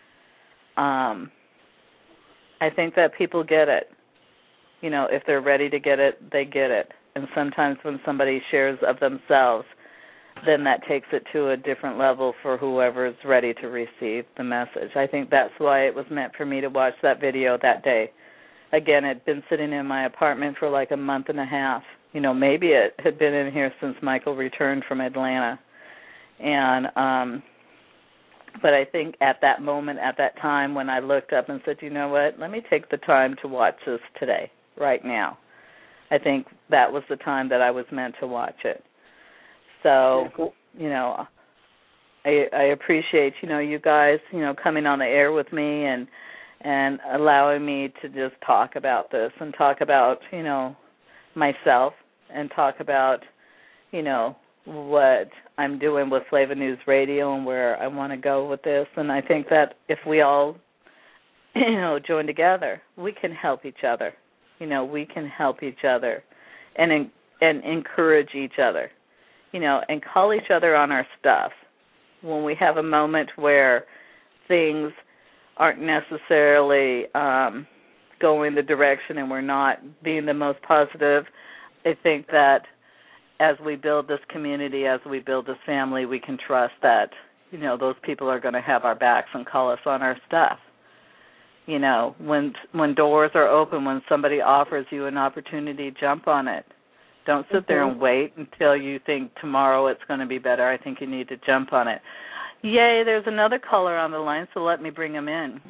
um, I think that people get it. You know, if they're ready to get it, they get it. And sometimes when somebody shares of themselves, then that takes it to a different level for whoever is ready to receive the message. I think that's why it was meant for me to watch that video that day. Again, it had been sitting in my apartment for like a month and a half. You know, maybe it had been in here since Michael returned from Atlanta. And, um, but I think at that moment, at that time, when I looked up and said, you know what, let me take the time to watch this today, right now. I think that was the time that I was meant to watch it. So, you know, I, I appreciate, you know, you guys, you know, coming on the air with me and and allowing me to just talk about this and talk about, you know, myself and talk about, you know, what I'm doing with Flava News Radio and where I want to go with this. And I think that if we all you know, join together, we can help each other. You know, we can help each other and and encourage each other, you know, and call each other on our stuff. When we have a moment where things aren't necessarily um, going the direction and we're not being the most positive, I think that as we build this community, as we build this family, we can trust that, you know, those people are going to have our backs and call us on our stuff. You know, when when doors are open, when somebody offers you an opportunity, jump on it. Don't sit mm-hmm. there and wait until you think tomorrow it's going to be better. I think you need to jump on it. Yay, there's another caller on the line, so let me bring him in.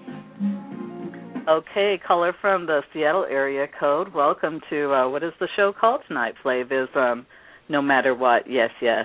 Okay, caller from the Seattle area code. Welcome to, uh, what is the show called tonight, Flav? Is um, No Matter What, Yes, Yes.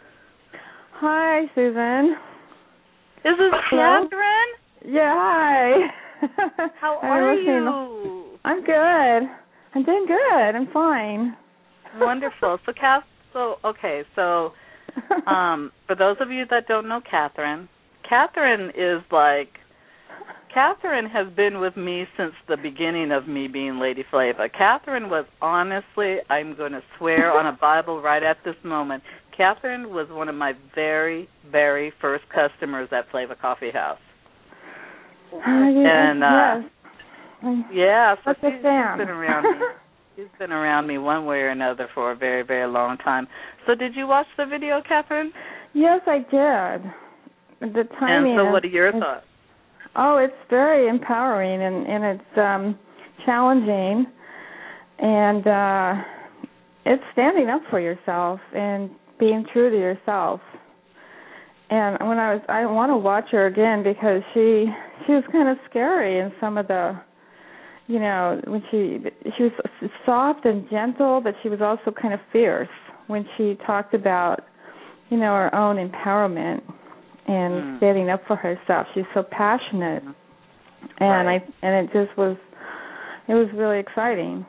Hi, Susan. Is this Catherine? Yeah, hi. How are you? I'm good. I'm doing good. I'm fine. Wonderful. So, Kath, so okay, so um, for those of you that don't know Catherine, Catherine is like, Catherine has been with me since the beginning of me being Lady Flava. Catherine was honestly, I'm going to swear on a Bible right at this moment, Catherine was one of my very, very first customers at Flava Coffee House. Uh, and uh, yes. yeah, so Such a she's fan. been around me. She's been around me one way or another for a very, very long time. So did you watch the video, Catherine? Yes, I did. The timing. And so what are your is, thoughts? Oh, it's very empowering, and, and it's um, challenging, and uh, it's standing up for yourself and being true to yourself. And when I was, I want to watch her again because she she was kind of scary in some of the, you know, when she she was soft and gentle, but she was also kind of fierce when she talked about, you know, her own empowerment and mm. standing up for herself. She's so passionate, mm. and right. I and it just was, it was really exciting.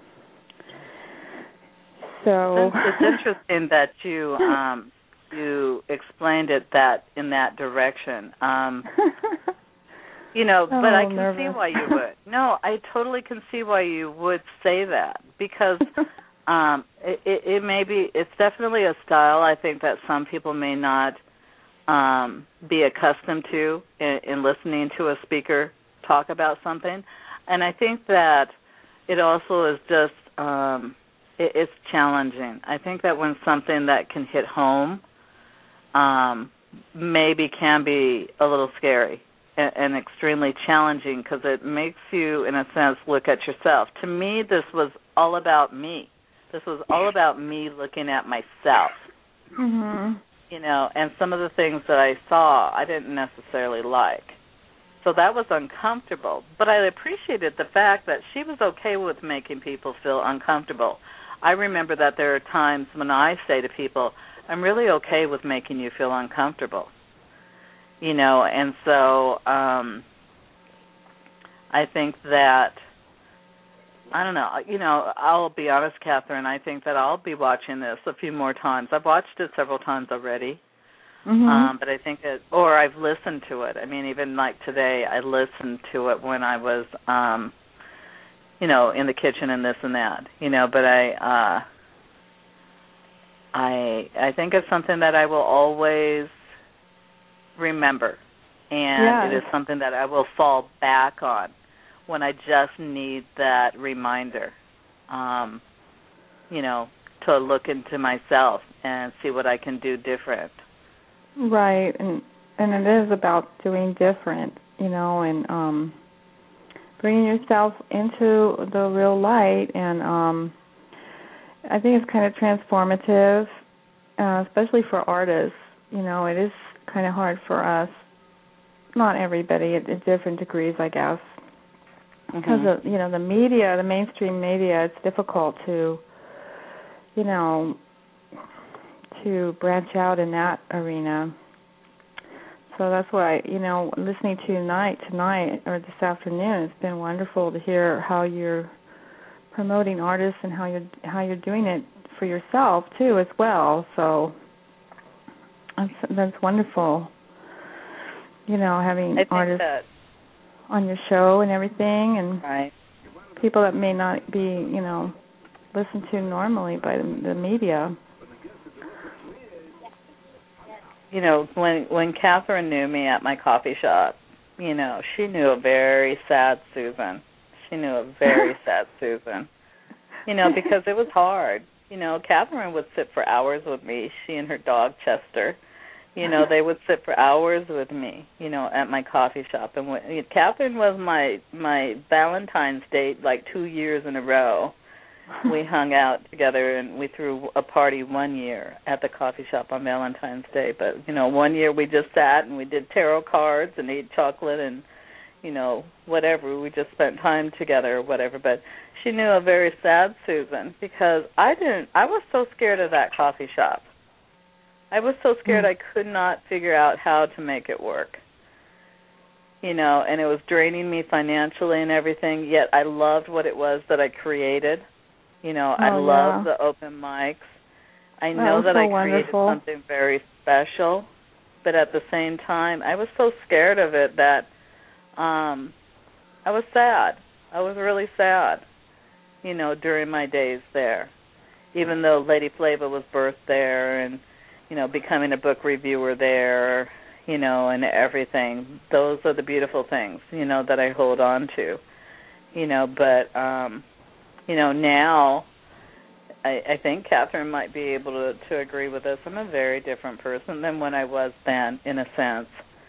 So it's, it's interesting that you. Um, You explained it that in that direction, um, you know. Oh, but I can nervous. see why you would. No, I totally can see why you would say that because um, it, it, it may be. It's definitely a style I think that some people may not um, be accustomed to in, in listening to a speaker talk about something, and I think that it also is just um, it, it's challenging. I think that when something that can hit home. Um, maybe can be a little scary and, and extremely challenging because it makes you, in a sense, look at yourself. To me, this was all about me. This was all about me looking at myself. Mm-hmm. You know, and some of the things that I saw I didn't necessarily like. So that was uncomfortable. But I appreciated the fact that she was okay with making people feel uncomfortable. I remember that there are times when I say to people, I'm really okay with making you feel uncomfortable, you know, and so um, I think that, I don't know, you know, I'll be honest, Catherine, I think that I'll be watching this a few more times. I've watched it several times already, mm-hmm. um, but I think that, or I've listened to it. I mean, even like today, I listened to it when I was, um, you know, in the kitchen and this and that, you know, but I... Uh, I I think it's something that I will always remember, and yes. it is something that I will fall back on when I just need that reminder, um, you know, to look into myself and see what I can do different. Right, and and it is about doing different, you know, and um, bringing yourself into the real light and. Um, I think it's kind of transformative, uh, especially for artists. You know, it is kind of hard for us, not everybody, at, at different degrees, I guess. Mm-hmm. Because, of, you know, the media, the mainstream media, it's difficult to, you know, to branch out in that arena. So that's why, you know, listening to you tonight, tonight or this afternoon, it's been wonderful to hear how you're promoting artists and how you're how you're doing it for yourself too as well. So that's, that's wonderful. You know, having I think artists. That, on your show and everything, and right. people that may not be, you know, listened to normally by the, the media. You know, when when Catherine knew me at my coffee shop, you know, she knew a very sad Susan. She knew a very sad Susan. You know, because it was hard. You know, Catherine would sit for hours with me, she and her dog, Chester. You know, they would sit for hours with me, you know, at my coffee shop. And when, Catherine was my, my Valentine's date like two years in a row. We hung out together, and we threw a party one year at the coffee shop on Valentine's Day. But, you know, one year we just sat and we did tarot cards and ate chocolate and, you know, whatever. We just spent time together or whatever. But she knew a very sad Susan because I didn't, I was so scared of that coffee shop. I was so scared I could not figure out how to make it work. You know, and it was draining me financially and everything, yet I loved what it was that I created. You know, oh, I love yeah. the open mics. I that know that so I wonderful. created something very special, but at the same time, I was so scared of it that um, I was sad. I was really sad, you know, during my days there, even though Lady Flava was birthed there and, you know, becoming a book reviewer there, you know, and everything. Those are the beautiful things, you know, that I hold on to, you know, but... Um, You know, now I, I think Catherine might be able to, to agree with us. I'm a very different person than when I was then, in a sense.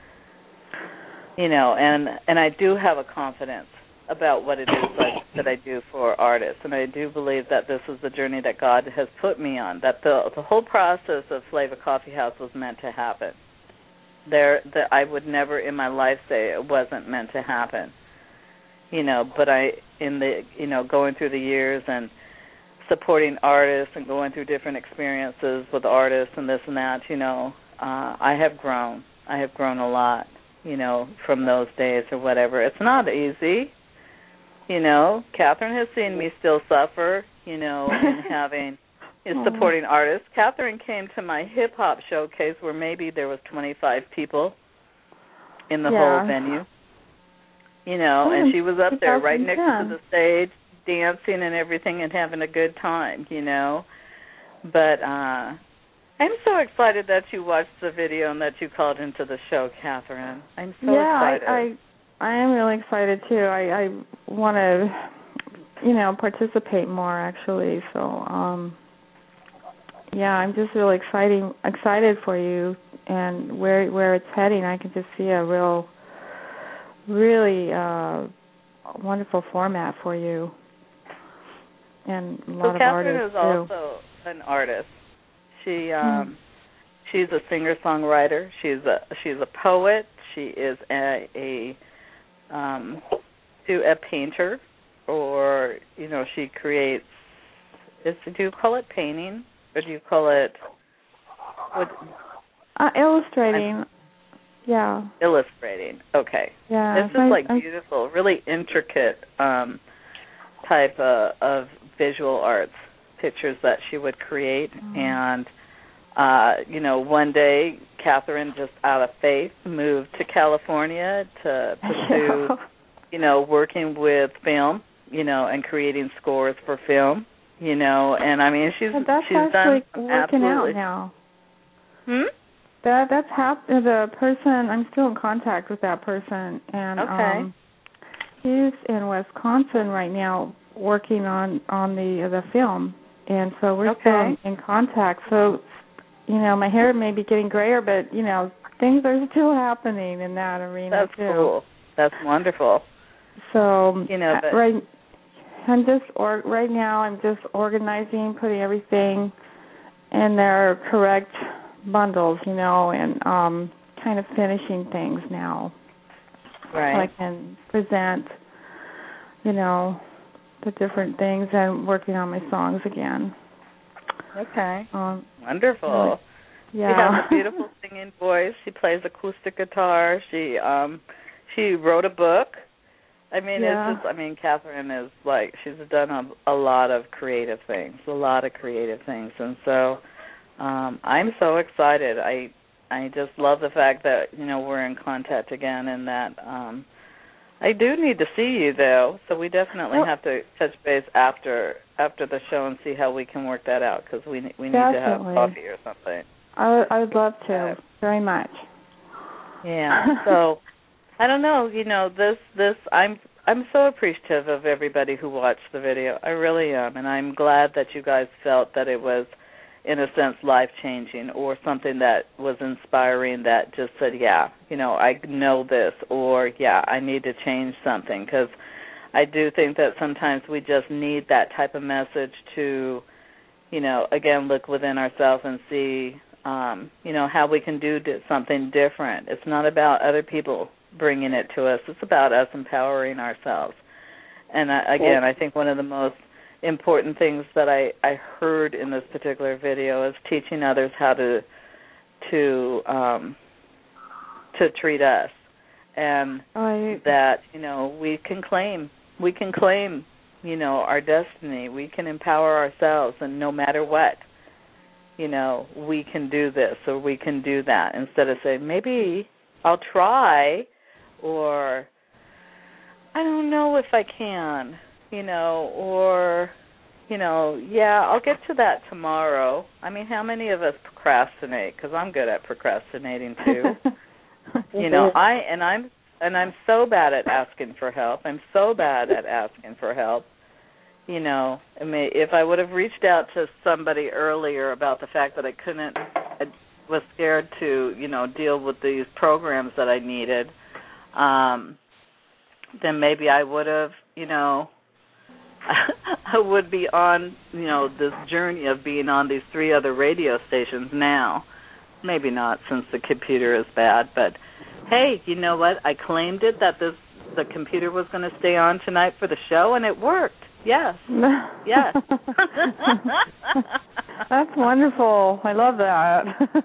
You know, and, and I do have a confidence about what it is that, that I do for artists, and I do believe that this is the journey that God has put me on, that the, the whole process of Flava Coffee House was meant to happen. There, that I would never in my life say it wasn't meant to happen. You know, but I, in the, you know, going through the years and supporting artists and going through different experiences with artists and this and that, you know, uh, I have grown. I have grown a lot, you know, from those days or whatever. It's not easy, you know. Catherine has seen me still suffer, you know, in having, in supporting artists. Catherine came to my hip-hop showcase where maybe there was twenty-five people in the yeah. whole venue. You know, and she was up there right next to the stage, dancing and everything and having a good time, you know. But uh, I'm so excited that you watched the video and that you called into the show, Catherine. I'm so yeah, excited. Yeah, I, I, I am really excited, too. I, I want to, you know, participate more, actually. So, um, yeah, I'm just really exciting, excited for you and where where it's heading. I can just see a real... really uh, wonderful format for you, and a lot so of Catherine artists is also an artist. She um, mm. she's a singer-songwriter. She's a she's a poet. She is a, a um, to a painter, or you know, she creates. Is do you call it painting, or do you call it what? Uh, illustrating. I'm, Yeah. Illustrating. Okay. Yeah. This is I, like I, beautiful, really intricate um, type of, of visual arts pictures that she would create. Mm. And, uh, you know, one day Catherine, just out of faith, moved to California to pursue, yeah. you know, working with film, you know, and creating scores for film, you know. And, I mean, she's, but that's she's actually done working absolutely. out now. Hmm? That that's hap- the person. I'm still in contact with that person, and okay. um, he's in Wisconsin right now working on on the the film, and so we're okay. still in, in contact. So, you know, my hair may be getting grayer, but you know, things are still happening in that arena That's too. cool. That's wonderful. So, you know, but right, I'm just or right now. I'm just organizing, putting everything in their correct bundles, you know, and um, kind of finishing things now. Right. So I can present, you know, the different things and working on my songs again. Okay. Um, Wonderful. Yeah. She has a beautiful singing voice. She plays acoustic guitar. She um she wrote a book. I mean, yeah. it's just, I mean, Catherine is like, she's done a, a lot of creative things, a lot of creative things. And so, Um, I'm so excited. I I just love the fact that, you know, we're in contact again and that um, I do need to see you, though, so we definitely well, have to touch base after after the show and see how we can work that out, because we we need definitely. to have coffee or something. I, I would love to, uh, very much. Yeah. So I don't know. You know, this this I'm I'm so appreciative of everybody who watched the video. I really am, and I'm glad that you guys felt that it was, in a sense, life-changing, or something that was inspiring, that just said, yeah, you know, I know this, or, yeah, I need to change something, because I do think that sometimes we just need that type of message to, you know, again, look within ourselves and see, um, you know, how we can do something different. It's not about other people bringing it to us. It's about us empowering ourselves. And, I, again, I think one of the most important things that I, I heard in this particular video is teaching others how to to um, to treat us, and I, that, you know, we can claim we can claim you know our destiny. We can empower ourselves, and no matter what, you know, we can do this or we can do that, instead of saying maybe I'll try, or I don't know if I can. You know, or, you know, yeah, I'll get to that tomorrow. I mean, how many of us procrastinate? Because I'm good at procrastinating too. you know, I and I'm and I'm so bad at asking for help. I'm so bad at asking for help. You know, I mean, if I would have reached out to somebody earlier about the fact that I couldn't, I was scared to, you know, deal with these programs that I needed, um, then maybe I would have, you know. I would be on, you know, this journey of being on these three other radio stations now. Maybe not, since the computer is bad, but hey, you know what? I claimed it that this the computer was going to stay on tonight for the show, and it worked. Yes. Yes. That's wonderful. I love that.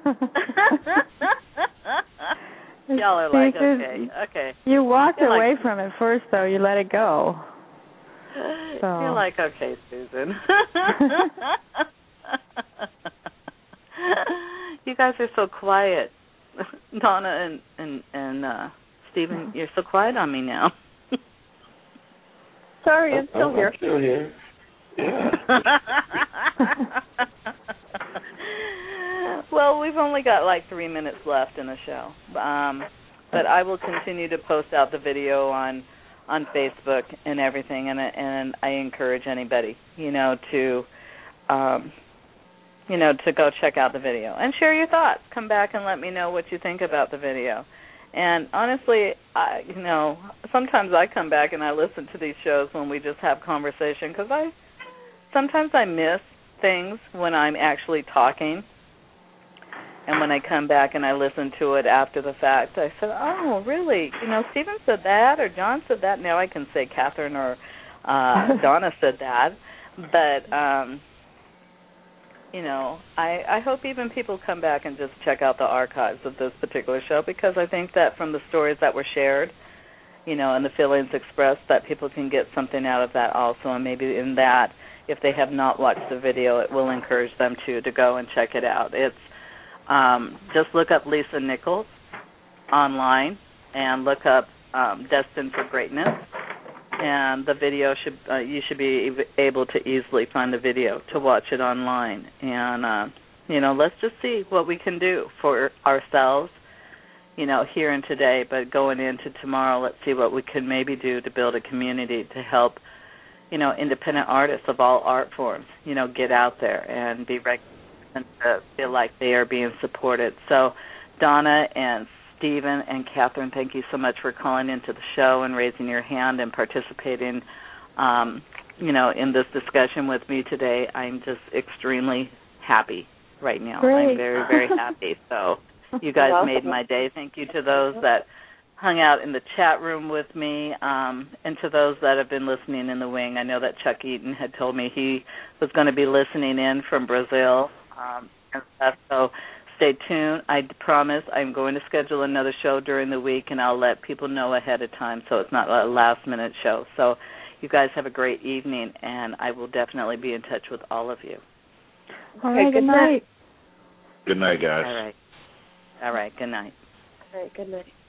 Y'all are like, okay, okay. You walked You're away like, from it first, though. You let it go. So. You're like, okay, Susan. You guys are so quiet. Donna and and, and uh, Stephen, you're so quiet on me now. Sorry, I'm still I'm here. still here. Yeah. Well, we've only got like three minutes left in the show, um, but I will continue to post out the video on. on Facebook and everything, and and I encourage anybody, you know, to, um, you know, to go check out the video and share your thoughts. Come back and let me know what you think about the video. And honestly, I, you know, sometimes I come back and I listen to these shows when we just have conversation, because I sometimes I miss things when I'm actually talking. And when I come back and I listen to it after the fact, I said, oh, really? You know, Stephen said that, or John said that. Now I can say Catherine or uh, Donna said that. But, um, you know, I, I hope even people come back and just check out the archives of this particular show, because I think that from the stories that were shared, you know, and the feelings expressed, that people can get something out of that also. And maybe in that, if they have not watched the video, it will encourage them to, to go and check it out. It's Um, just look up Lisa Nichols online and look up um, Destined for Greatness, and the video should uh, you should be able to easily find the video to watch it online. And uh, you know, let's just see what we can do for ourselves, you know, here and today. But going into tomorrow, let's see what we can maybe do to build a community to help, you know, independent artists of all art forms, you know, get out there and be recognized and to feel like they are being supported. So, Donna and Stephen and Catherine, thank you so much for calling into the show and raising your hand and participating, um, you know, in this discussion with me today. I'm just extremely happy right now. Great. I'm very, very happy. So, you guys made my day. Thank you to those that hung out in the chat room with me, um, and to those that have been listening in the wing. I know that Chuck Eaton had told me he was going to be listening in from Brazil. Um, and stuff. So stay tuned. I promise I'm going to schedule another show during the week, and I'll let people know ahead of time so it's not a last-minute show. So you guys have a great evening, and I will definitely be in touch with all of you. All right, good night. Good night, guys. All right. All right, good night. All right, good night.